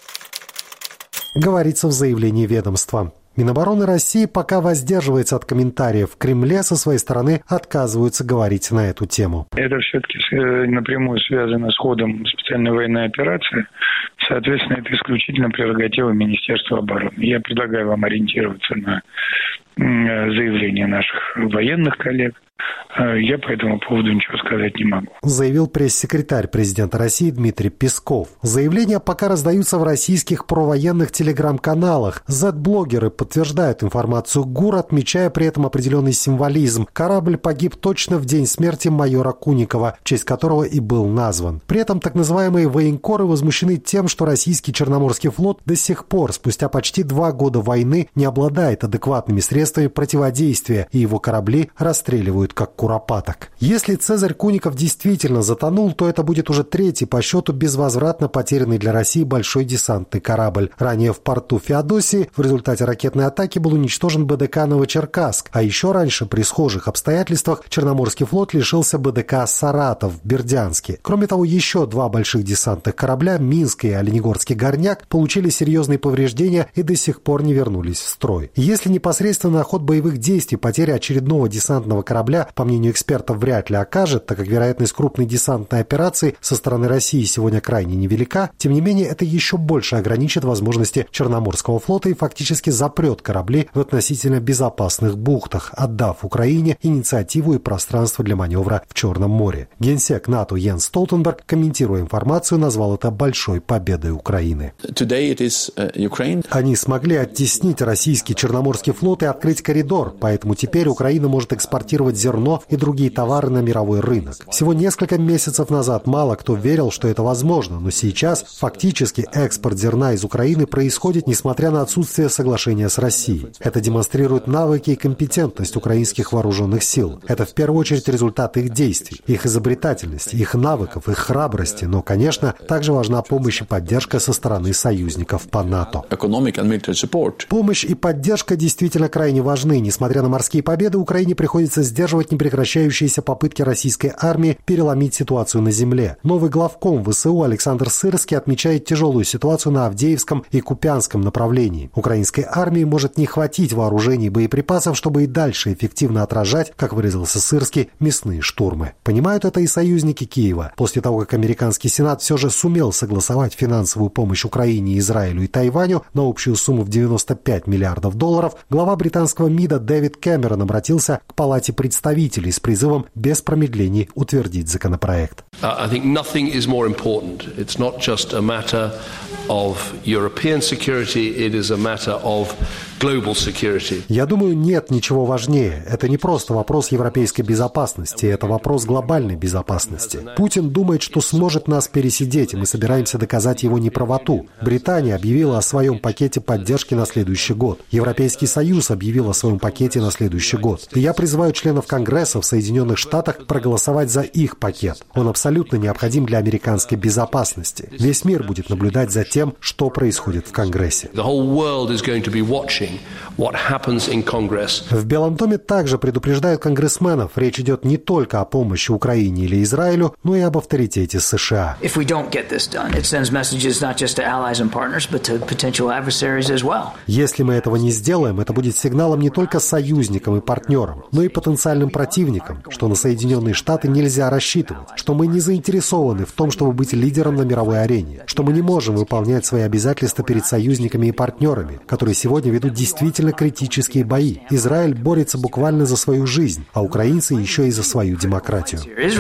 B: Говорится в заявлении ведомства. Минобороны России пока воздерживается от комментариев. В Кремле со своей стороны отказываются говорить на эту тему.
S: Это все-таки напрямую связано с ходом специальной военной операции. Соответственно, это исключительно прерогатива Министерства обороны. Я предлагаю вам ориентироваться на заявления наших военных коллег. Я по этому поводу ничего сказать не могу.
B: Заявил пресс-секретарь президента России Дмитрий Песков. Заявления пока раздаются в российских провоенных телеграм-каналах. Зет-блогеры подтверждают информацию ГУР, отмечая при этом определенный символизм. Корабль погиб точно в день смерти майора Куникова, в честь которого и был назван. При этом так называемые военкоры возмущены тем, что российский Черноморский флот до сих пор, спустя почти два года войны, не обладает адекватными средствами противодействия, и его корабли расстреливают как куропаток. Если «Цезарь Куников» действительно затонул, то это будет уже третий по счету безвозвратно потерянный для России большой десантный корабль. Ранее в порту Феодосии в результате ракетной атаки был уничтожен БДК «Новочеркасск», а еще раньше при схожих обстоятельствах Черноморский флот лишился БДК «Саратов» в Бердянске. Кроме того, еще два больших десантных корабля, «Минск» и «Оленегорский горняк», получили серьезные повреждения и до сих пор не вернулись в строй. Если непосредственно на ход боевых действий потеря очередного десантного корабля, по мнению экспертов, вряд ли окажет, так как вероятность крупной десантной операции со стороны России сегодня крайне невелика, тем не менее это еще больше ограничит возможности Черноморского флота и фактически запрет корабли в относительно безопасных бухтах, отдав Украине инициативу и пространство для маневра в Черном море. Генсек НАТО Йенс Столтенберг, комментируя информацию, назвал это большой победой Украины. Они смогли оттеснить российский Черноморский флот и открыть коридор, поэтому теперь Украина может экспортировать зерно и другие товары на мировой рынок. Всего несколько месяцев назад мало кто верил, что это возможно, но сейчас фактически экспорт зерна из Украины происходит, несмотря на отсутствие соглашения с Россией. Это демонстрирует навыки и компетентность украинских вооруженных сил. Это в первую очередь результат их действий, их изобретательности, их навыков, их храбрости, но, конечно, также важна помощь и поддержка со стороны союзников по НАТО. Помощь и поддержка действительно крайне важны. Несмотря на морские победы, Украине приходится сдерживать непрекращающиеся попытки российской армии переломить ситуацию на земле. Новый главком ВСУ Александр Сырский отмечает тяжелую ситуацию на Авдеевском и Купянском направлении. Украинской армии может не хватить вооружений и боеприпасов, чтобы и дальше эффективно отражать, как выразился Сырский, мясные штурмы. Понимают это и союзники Киева. После того, как американский Сенат все же сумел согласовать финансовую помощь Украине, Израилю и Тайваню на общую сумму в девяносто пять миллиардов долларов, глава британского МИДа Дэвид Кэмерон обратился к Палате представителей с призывом без промедлений утвердить законопроект.
T: I think nothing is more important. It's not just a matter of European security, it is a matter of global security.
B: Я думаю, нет ничего важнее. Это не просто вопрос европейской безопасности, это вопрос глобальной безопасности. Путин думает, что сможет нас пересидеть, и мы собираемся доказать его неправоту. Британия объявила о своем пакете поддержки на следующий год. Европейский Союз объявил о своем пакете на следующий год. И я призываю членов Конгресса в Соединенных Штатах проголосовать за их пакет. Он абсолютно необходим для американской безопасности. Весь мир будет наблюдать за тем, что происходит в Конгрессе.
T: The whole world is going to be watching shaping what happens in Congress.
B: В Белом доме также предупреждают конгрессменов, речь идет не только о помощи Украине или Израилю, но и об авторитете США. Если мы этого не сделаем, это будет сигналом не только союзникам и партнерам, но и потенциальным противникам, что на Соединенные Штаты нельзя рассчитывать, что мы не заинтересованы в том, чтобы быть лидером на мировой арене, что мы не можем выполнять свои обязательства перед союзниками и партнерами, которые сегодня ведут действительно критические бои. Израиль борется буквально за свою жизнь, а украинцы еще и за свою демократию.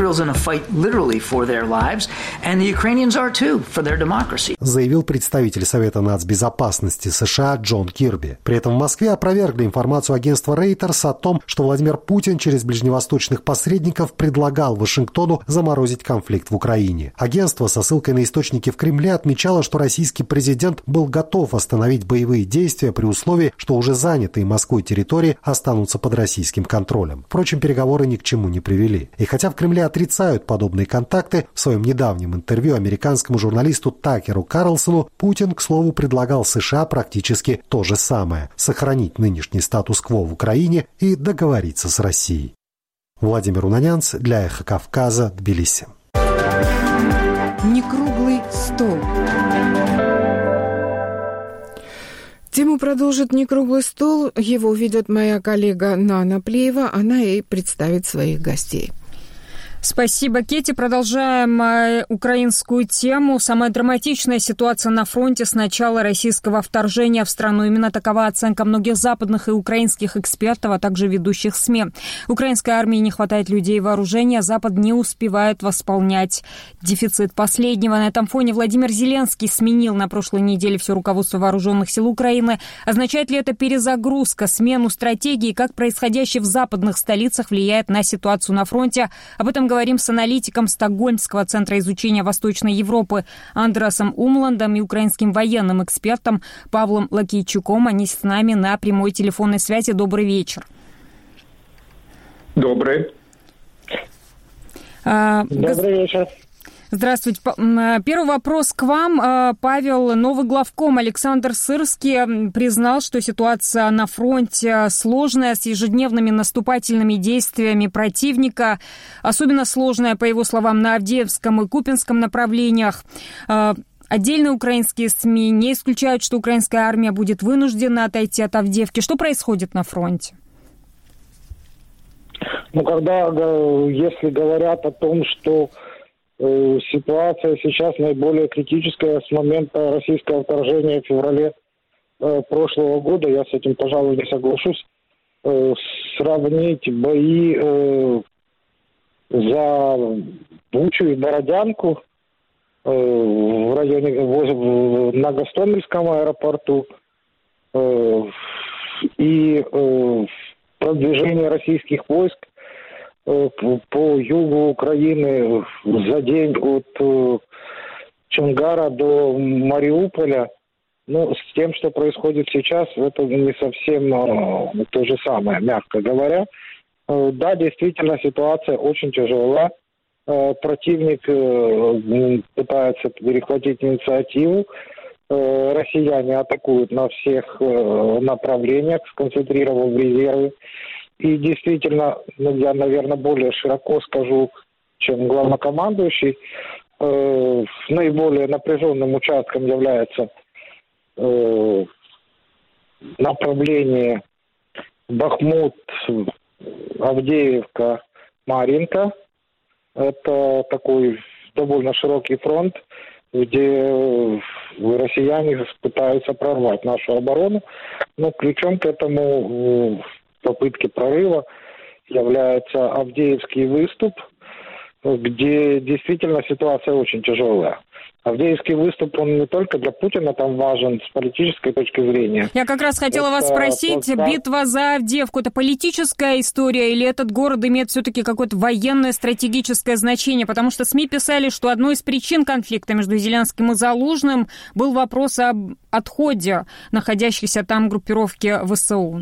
B: Заявил представитель Совета нацбезопасности США Джон Кирби. При этом в Москве опровергли информацию агентства Reuters о том, что Владимир Путин через ближневосточных посредников предлагал Вашингтону заморозить конфликт в Украине. Агентство со ссылкой на источники в Кремле отмечало, что российский президент был готов остановить боевые действия при условии, что уже занятые Москвой территории останутся под российским контролем. Впрочем, переговоры ни к чему не привели. И хотя в Кремле отрицают подобные контакты, в своем недавнем интервью американскому журналисту Такеру Карлсону Путин, к слову, предлагал США практически то же самое – сохранить нынешний статус-кво в Украине и договориться с Россией. Владимир Унанянц для «Эхо Кавказа», Тбилиси.
A: Некруглый стол. Тему продолжит «Некруглый стол». Его ведет моя коллега Нана Плеева. Она и представит своих гостей.
U: Спасибо, Кетти. Продолжаем э, украинскую тему. Самая драматичная ситуация на фронте с начала российского вторжения в страну. Именно такова оценка многих западных и украинских экспертов, а также ведущих СМИ. Украинской армии не хватает людей и вооружения, Запад не успевает восполнять дефицит последнего. На этом фоне Владимир Зеленский сменил на прошлой неделе все руководство вооруженных сил Украины. Означает ли это перезагрузка, смену стратегии, как происходящее в западных столицах влияет на ситуацию на фронте? Об этом говорим Говорим с аналитиком Стокгольмского центра изучения Восточной Европы Андрасом Умландом и украинским военным экспертом Павлом Лакейчуком. Они с нами на прямой телефонной связи. Добрый вечер.
V: Добрый.
U: А,
V: Добрый вечер.
U: Здравствуйте. Первый вопрос к вам. Павел, новый главком Александр Сырский признал, что ситуация на фронте сложная, с ежедневными наступательными действиями противника. Особенно сложная, по его словам, на Авдеевском и Купинском направлениях. Отдельные украинские СМИ не исключают, что украинская армия будет вынуждена отойти от Авдеевки. Что происходит на фронте?
V: Ну, когда, если говорят о том, что ситуация сейчас наиболее критическая с момента российского вторжения в феврале э, прошлого года, я с этим, пожалуй, не соглашусь, э, сравнить бои э, за Бучу и Бородянку э, в районе, в, на Гостомельском аэропорту э, и э, продвижение российских войск по югу Украины за день от Чонгара до Мариуполя, ну, с тем, что происходит сейчас, это не совсем э, то же самое, мягко говоря. Э, да, действительно, ситуация очень тяжела. Э, противник э, пытается перехватить инициативу. Э, россияне атакуют на всех э, направлениях, сконцентрировав резервы. И действительно, ну, я, наверное, более широко скажу, чем главнокомандующий, э, наиболее напряженным участком является э, направление Бахмут, Авдеевка, Марьинка. Это такой довольно широкий фронт, где россияне пытаются прорвать нашу оборону. Но ключом к этому попытки прорыва является Авдеевский выступ, где действительно ситуация очень тяжелая. Авдеевский выступ, он не только для Путина там важен с политической точки зрения.
U: Я как раз хотела это вас спросить, просто... битва за Авдеевку – это политическая история или этот город имеет все-таки какое-то военное стратегическое значение? Потому что СМИ писали, что одной из причин конфликта между Зеленским и Залужным был вопрос об отходе находящейся там группировки ВСУ.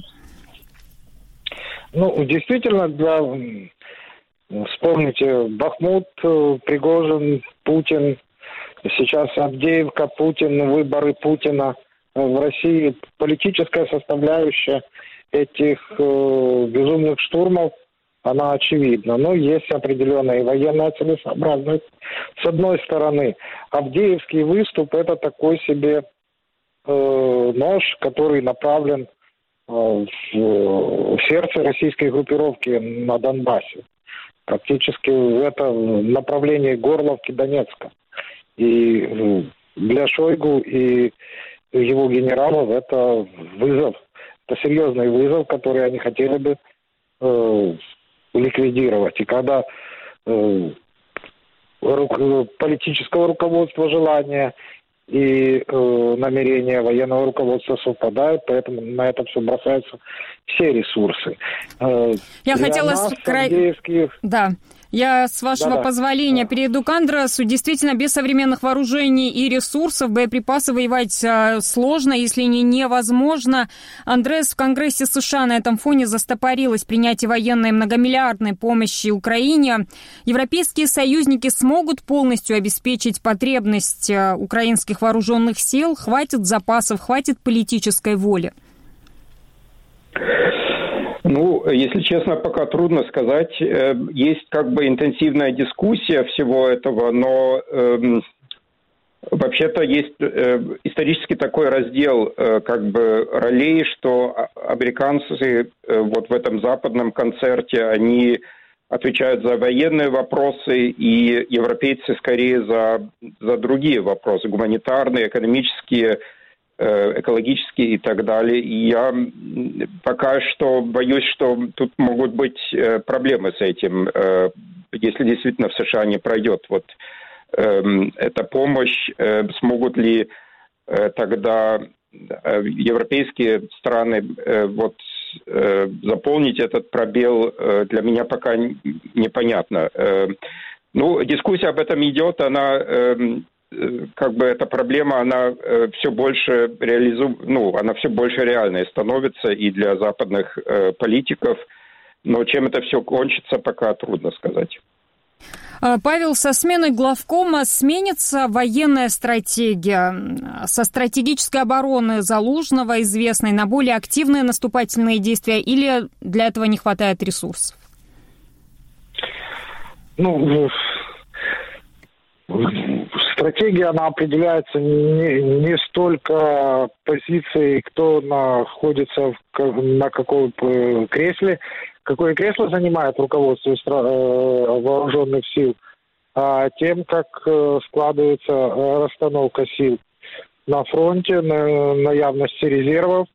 V: Ну, действительно, для... вспомните, Бахмут, Пригожин, Путин, сейчас Авдеевка, Путин, выборы Путина. в России политическая составляющая этих э, безумных штурмов, она очевидна. Но есть определенная военная целесообразность. С одной стороны, Авдеевский выступ – это такой себе э, нож, который направлен э, в, в сердце российской группировки на Донбассе. Практически это направление Горловки, Донецка. И для Шойгу и его генералов это вызов, это серьезный вызов, который они хотели бы э, ликвидировать. И когда э, ру- политического руководства желания и э, намерения военного руководства совпадают, поэтому на это все бросаются все ресурсы. Э,
U: Я хотела...
V: нас,
U: Кра...
V: Авдеевских...
U: Да. Я, с вашего Да-да. позволения, перейду к Андресу. Действительно, без современных вооружений и ресурсов, боеприпасы воевать а, сложно, если не невозможно. Андрес, в Конгрессе США на этом фоне застопорилось принятие военной многомиллиардной помощи Украине. Европейские союзники смогут полностью обеспечить потребность а, украинских вооруженных сил? Хватит запасов, хватит политической воли?
E: Ну, если честно, пока трудно сказать. Есть как бы интенсивная дискуссия всего этого, но э, вообще-то есть э, исторически такой раздел э, как бы ролей, что американцы э, вот в этом западном концерте, они отвечают за военные вопросы, и европейцы скорее за, за другие вопросы, гуманитарные, экономические, экологические и так далее. И я пока что боюсь, что тут могут быть проблемы с этим, если действительно в США не пройдет вот эта помощь. Смогут ли тогда европейские страны вот заполнить этот пробел, для меня пока непонятно. Ну, дискуссия об этом идет, она... как бы эта проблема, она э, все больше реализу... ну, она все больше реальной становится и для западных э, политиков, но чем это все кончится, пока трудно сказать.
U: Павел, со сменой главкома сменится военная стратегия со стратегической обороны Залужного, известной, на более активные наступательные действия, или для этого не хватает ресурсов?
V: Ну, стратегия, она определяется не, не столько позицией, кто находится в, на каком кресле, какое кресло занимает руководство вооруженных сил, а тем, как складывается расстановка сил на фронте, на наявности резервов,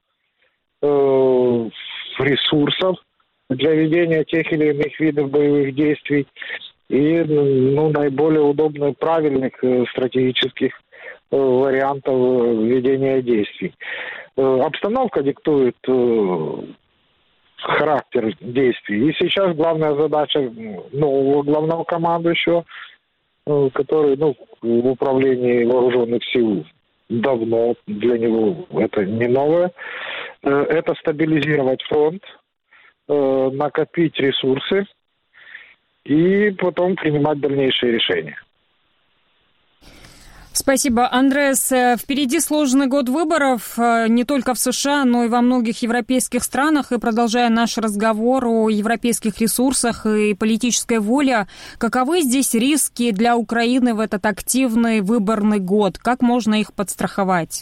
V: ресурсов для ведения тех или иных видов боевых действий и ну, наиболее удобных, правильных стратегических вариантов ведения действий. Обстановка диктует характер действий. И сейчас главная задача нового главного командующего, который ну, в управлении вооруженных сил давно, для него это не новое, это стабилизировать фронт, накопить ресурсы и потом принимать дальнейшие решения.
U: Спасибо, Андрес. Впереди сложный год выборов не только в США, но и во многих европейских странах. И продолжая наш разговор о европейских ресурсах и политической воле, каковы здесь риски для Украины в этот активный выборный год? Как можно их подстраховать?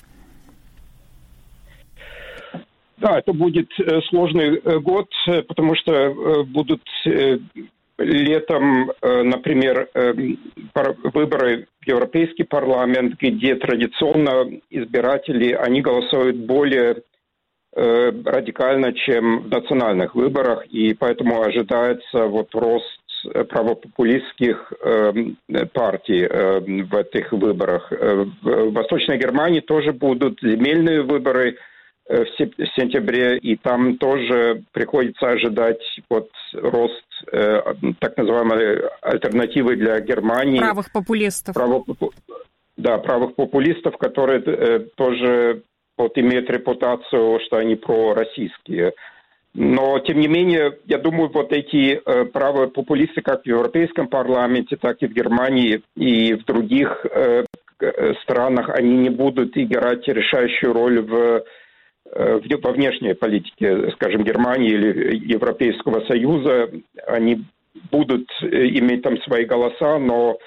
E: Да, это будет сложный год, потому что будут летом, например, выборы в Европейский парламент, где традиционно избиратели, они голосуют более радикально, чем в национальных выборах, и поэтому ожидается вот рост правопопулистских партий в этих выборах. В Восточной Германии тоже будут земельные выборы в сентябре, и там тоже приходится ожидать вот рост э, так называемой альтернативы для Германии.
U: Правых популистов.
E: Право, да, правых популистов, которые э, тоже вот, имеют репутацию, что они пророссийские. Но, тем не менее, я думаю, вот эти э, правые популисты, как в Европейском парламенте, так и в Германии и в других э, странах, они не будут играть решающую роль в, во внешней политике, скажем, Германии или Европейского Союза. Они будут иметь там свои голоса, но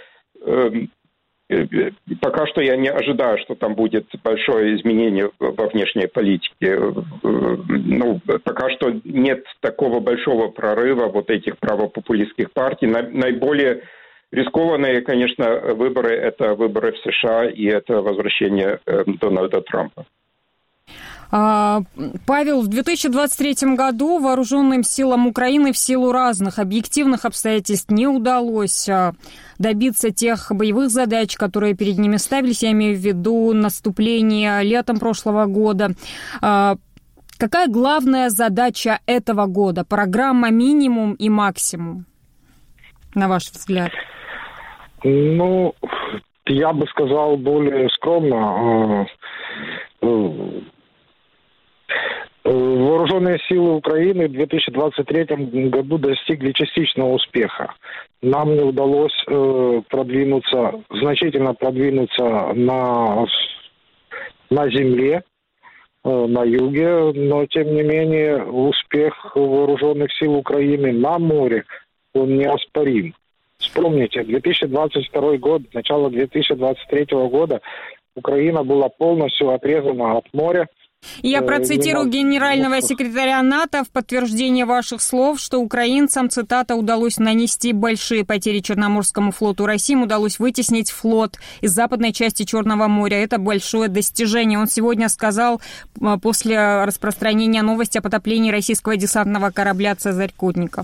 E: пока что я не ожидаю, что там будет большое изменение во внешней политике. Ну, пока что нет такого большого прорыва вот этих правопопулистских партий. Наиболее рискованные, конечно, выборы – это выборы в США и это возвращение Дональда Трампа.
U: Павел, в две тысячи двадцать третьем году вооруженным силам Украины в силу разных объективных обстоятельств не удалось добиться тех боевых задач, которые перед ними ставились. Я имею в виду наступление летом прошлого года. Какая главная задача этого года? Программа минимум и максимум, на ваш взгляд?
V: Ну, я бы сказал более скромно. Вооруженные силы Украины в две тысячи двадцать третьем году достигли частичного успеха. Нам не удалось э, продвинуться, значительно продвинуться на, на земле, э, на юге, но тем не менее успех вооруженных сил Украины на море, он неоспорим. Вспомните, две тысячи двадцать второй год, начало две тысячи двадцать третьего года Украина была полностью отрезана от моря.
U: Я процитирую генерального секретаря НАТО в подтверждение ваших слов, что украинцам, цитата, удалось нанести большие потери Черноморскому флоту России, им удалось вытеснить флот из западной части Черного моря. Это большое достижение. Он сегодня сказал после распространения новости о потоплении российского десантного корабля «Цезарь Кутников».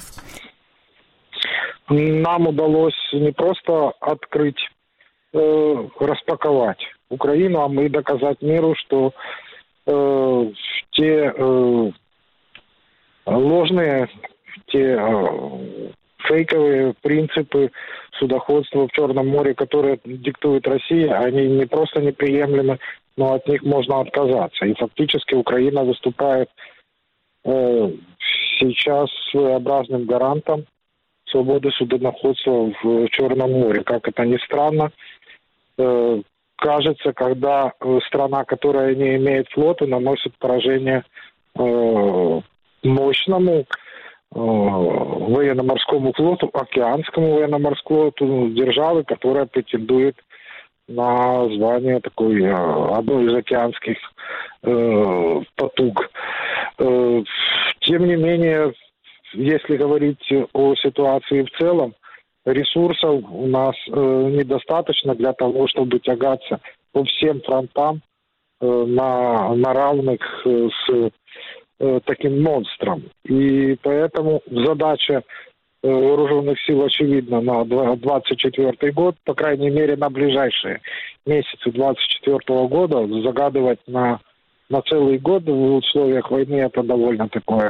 V: Нам удалось не просто открыть, э, распаковать Украину, а мы доказать миру, что Э, те э, ложные, те э, фейковые принципы судоходства в Черном море, которые диктует Россия, они не просто неприемлемы, но от них можно отказаться. И фактически Украина выступает э, сейчас своеобразным гарантом свободы судоходства в Черном море. Как это ни странно, э, кажется, когда страна, которая не имеет флота, наносит поражение э, мощному э, военно-морскому флоту, океанскому военно-морскому флоту державы, которая претендует на звание такой э, одной из океанских э, потуг. Э, тем не менее, если говорить о ситуации в целом, ресурсов у нас э, недостаточно для того, чтобы тягаться по всем фронтам э, на, на равных э, с э, таким монстром. И поэтому задача э, вооруженных сил очевидна на двадцать четвёртый год, по крайней мере на ближайшие месяцы двадцать четвёртого года. Загадывать на, на целый год в условиях войны это довольно такое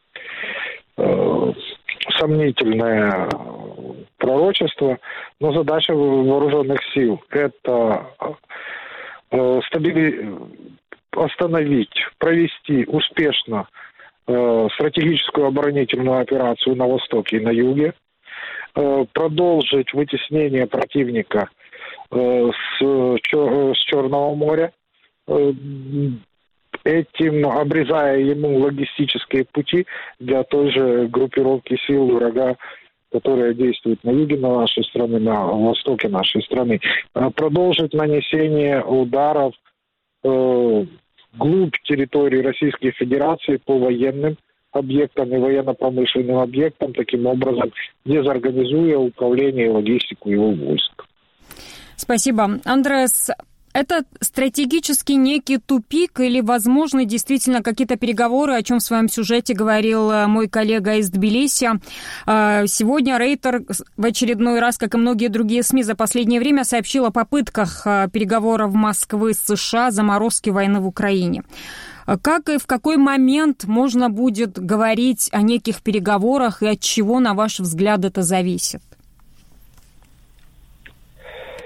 V: э, сомнительное пророчество, но задача вооруженных сил – это э, стабили... остановить, провести успешно э, стратегическую оборонительную операцию на востоке и на юге, э, продолжить вытеснение противника э, с, чер... с Черного моря, э, этим обрезая ему логистические пути для той же группировки сил врага, которая действует на юге нашей страны, на востоке нашей страны. Продолжить нанесение ударов э, вглубь территории Российской Федерации по военным объектам и военно-промышленным объектам, таким образом дезорганизуя управление и логистику его войск.
U: Спасибо. Андреас, это стратегически некий тупик или, возможно, действительно какие-то переговоры, о чем в своем сюжете говорил мой коллега из Тбилиси. Сегодня Рейтер в очередной раз, как и многие другие СМИ за последнее время, сообщил о попытках переговоров Москвы с США о заморозке войны в Украине. Как и в какой момент можно будет говорить о неких переговорах и от чего, на ваш взгляд, это зависит?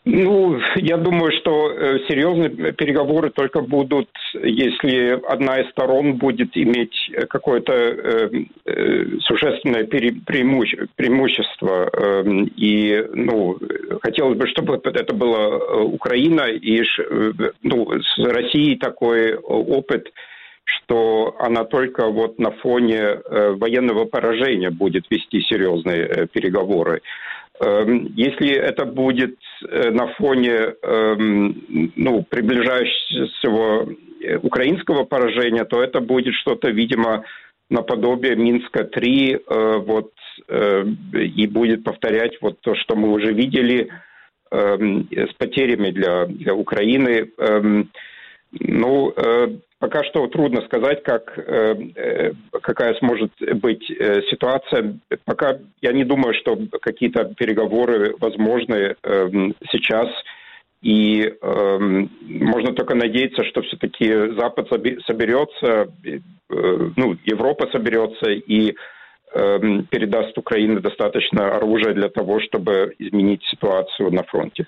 E: Ну, я думаю, что э, серьезные переговоры только будут, если одна из сторон будет иметь какое-то э, э, существенное пере, преимуще, преимущество. Э, и, ну, хотелось бы, чтобы это была Украина, и, э, ну, с Россией такой опыт, что она только вот на фоне э, военного поражения будет вести серьезные э, переговоры. Если это будет на фоне ну, приближающегося украинского поражения, то это будет что-то, видимо, наподобие Минска три, вот, и будет повторять вот то, что мы уже видели с потерями для, для Украины. Ну, пока что трудно сказать, как, какая сможет быть ситуация. Пока я не думаю, что какие-то переговоры возможны сейчас. И можно только надеяться, что все-таки Запад соберется, ну, Европа соберется и передаст Украине достаточно оружия для того, чтобы изменить ситуацию на фронте.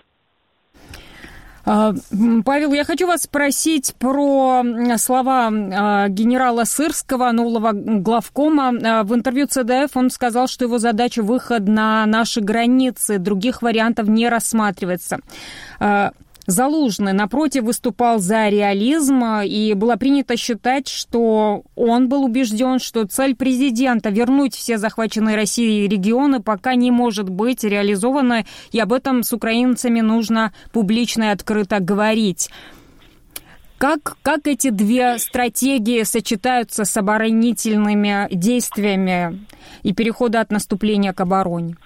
U: Павел, я хочу вас спросить про слова генерала Сырского, нового главкома. В интервью ЦДФ он сказал, что его задача — выход на наши границы, других вариантов не рассматривается. Залужный, напротив, выступал за реализм, и было принято считать, что он был убежден, что цель президента — вернуть все захваченные Россией регионы — пока не может быть реализована, и об этом с украинцами нужно публично и открыто говорить. Как, как эти две стратегии сочетаются с оборонительными действиями и перехода от наступления к обороне?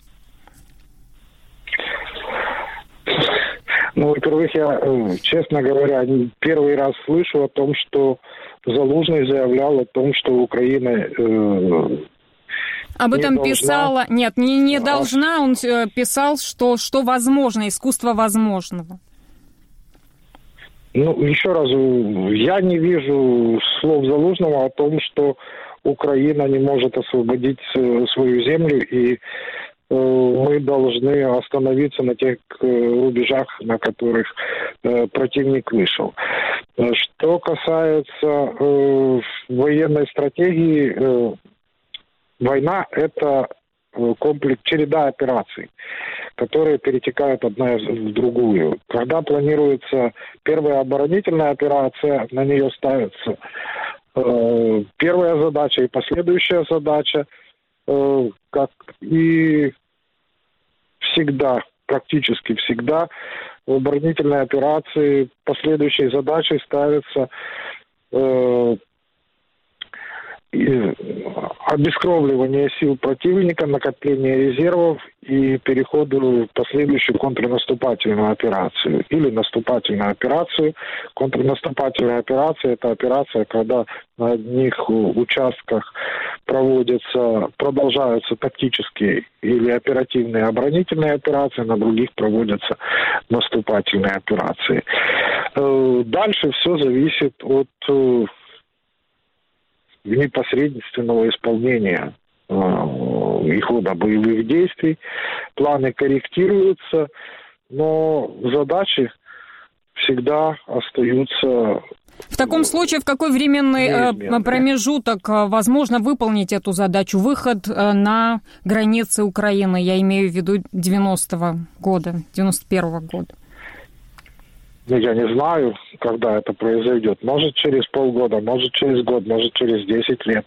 V: Ну, во-первых, я, честно говоря, первый раз слышу о том, что Залужный заявлял о том, что Украина э,
U: Об этом
V: должна...
U: писала... Нет, не, не должна. Он писал, что, что возможно, искусство возможного.
V: Ну, еще раз, я не вижу слов Залужного о том, что Украина не может освободить свою землю, и мы должны остановиться на тех рубежах, на которых противник вышел. Что касается военной стратегии, война – это комплекс, череда операций, которые перетекают одна в другую. Когда планируется первая оборонительная операция, на нее ставится первая задача и последующая задача, как и всегда, практически всегда, в оборонительной операции последующей задачей ставится э, обескровливание сил противника, накопление резервов и переход в последующую контрнаступательную операцию или наступательную операцию. Контрнаступательная операция – это операция, когда на одних участках проводятся, продолжаются тактические или оперативные оборонительные операции, на других проводятся наступательные операции. Дальше все зависит от непосредственного исполнения э, и хода боевых действий. Планы корректируются, но задачи всегда остаются.
U: В таком случае, в какой временный неизменные. Промежуток возможно выполнить эту задачу? Выход на границы Украины, я имею в виду девяностого года, девяносто первого года.
V: Ну, я не знаю, когда это произойдет. Может, через полгода, может, через год, может, через десять лет.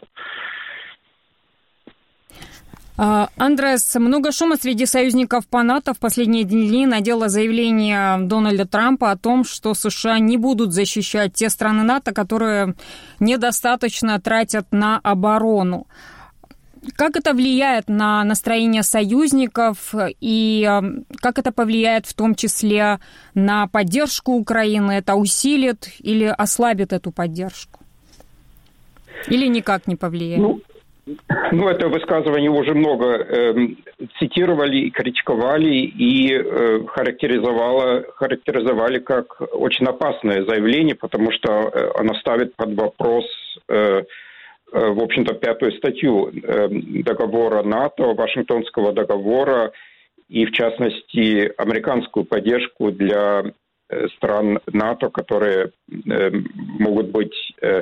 U: Андрес, много шума среди союзников по НАТО в последние дни надело заявление Дональда Трампа о том, что США не будут защищать те страны НАТО, которые недостаточно тратят на оборону. Как это влияет на настроение союзников и как это повлияет в том числе на поддержку Украины? Это усилит или ослабит эту поддержку? Или никак не повлияет?
E: Ну, ну это высказывание уже много э, цитировали и критиковали, и э, характеризовало, характеризовали как очень опасное заявление, потому что оно ставит под вопрос... Э, в общем-то, пятую статью договора НАТО, Вашингтонского договора, и, в частности, американскую поддержку для стран НАТО, которые могут быть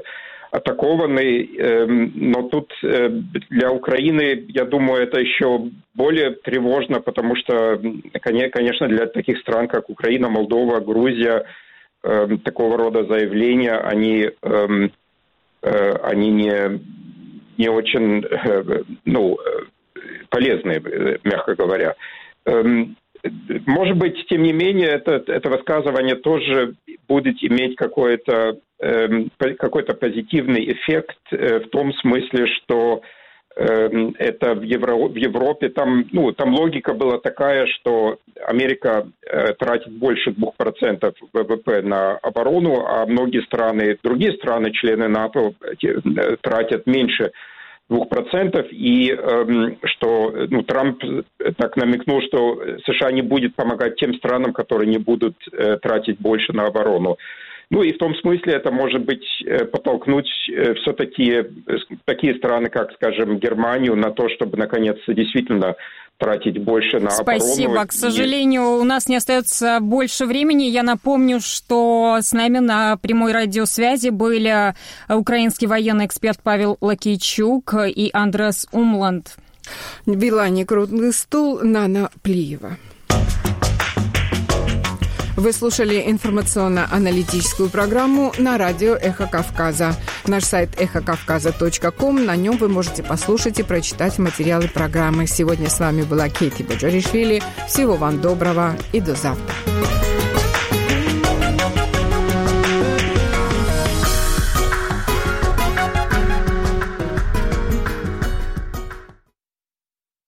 E: атакованы. Но тут для Украины, я думаю, это еще более тревожно, потому что, конечно, для таких стран, как Украина, Молдова, Грузия, такого рода заявления, они, они не, не очень, ну, полезны, мягко говоря. Может быть, тем не менее, это, это высказывание тоже будет иметь какой-то, какой-то позитивный эффект в том смысле, что это в, Евро, в Европе, там, ну, там логика была такая, что Америка тратит больше двух процентов ВВП на оборону, а многие страны, другие страны, члены НАТО, тратят меньше двух процентов, и э, что ну, Трамп так намекнул, что США не будет помогать тем странам, которые не будут э, тратить больше на оборону. Ну и в том смысле это может быть э, подтолкнуть э, все-таки э, такие страны, как, скажем, Германию, на то, чтобы наконец-то действительно тратить больше на оборону.
U: Спасибо. К сожалению, у нас не остается больше времени. Я напомню, что с нами на прямой радиосвязи были украинский военный эксперт Павел Лакейчук и Андрес Умланд.
A: Вела «Круглый стол» Нана Плиева. Вы слушали информационно-аналитическую программу на радио «Эхо Кавказа». Наш сайт эхо кавказа точка ком. На нем вы можете послушать и прочитать материалы программы. Сегодня с вами была Кейти Баджаришвили. Всего вам доброго и до завтра.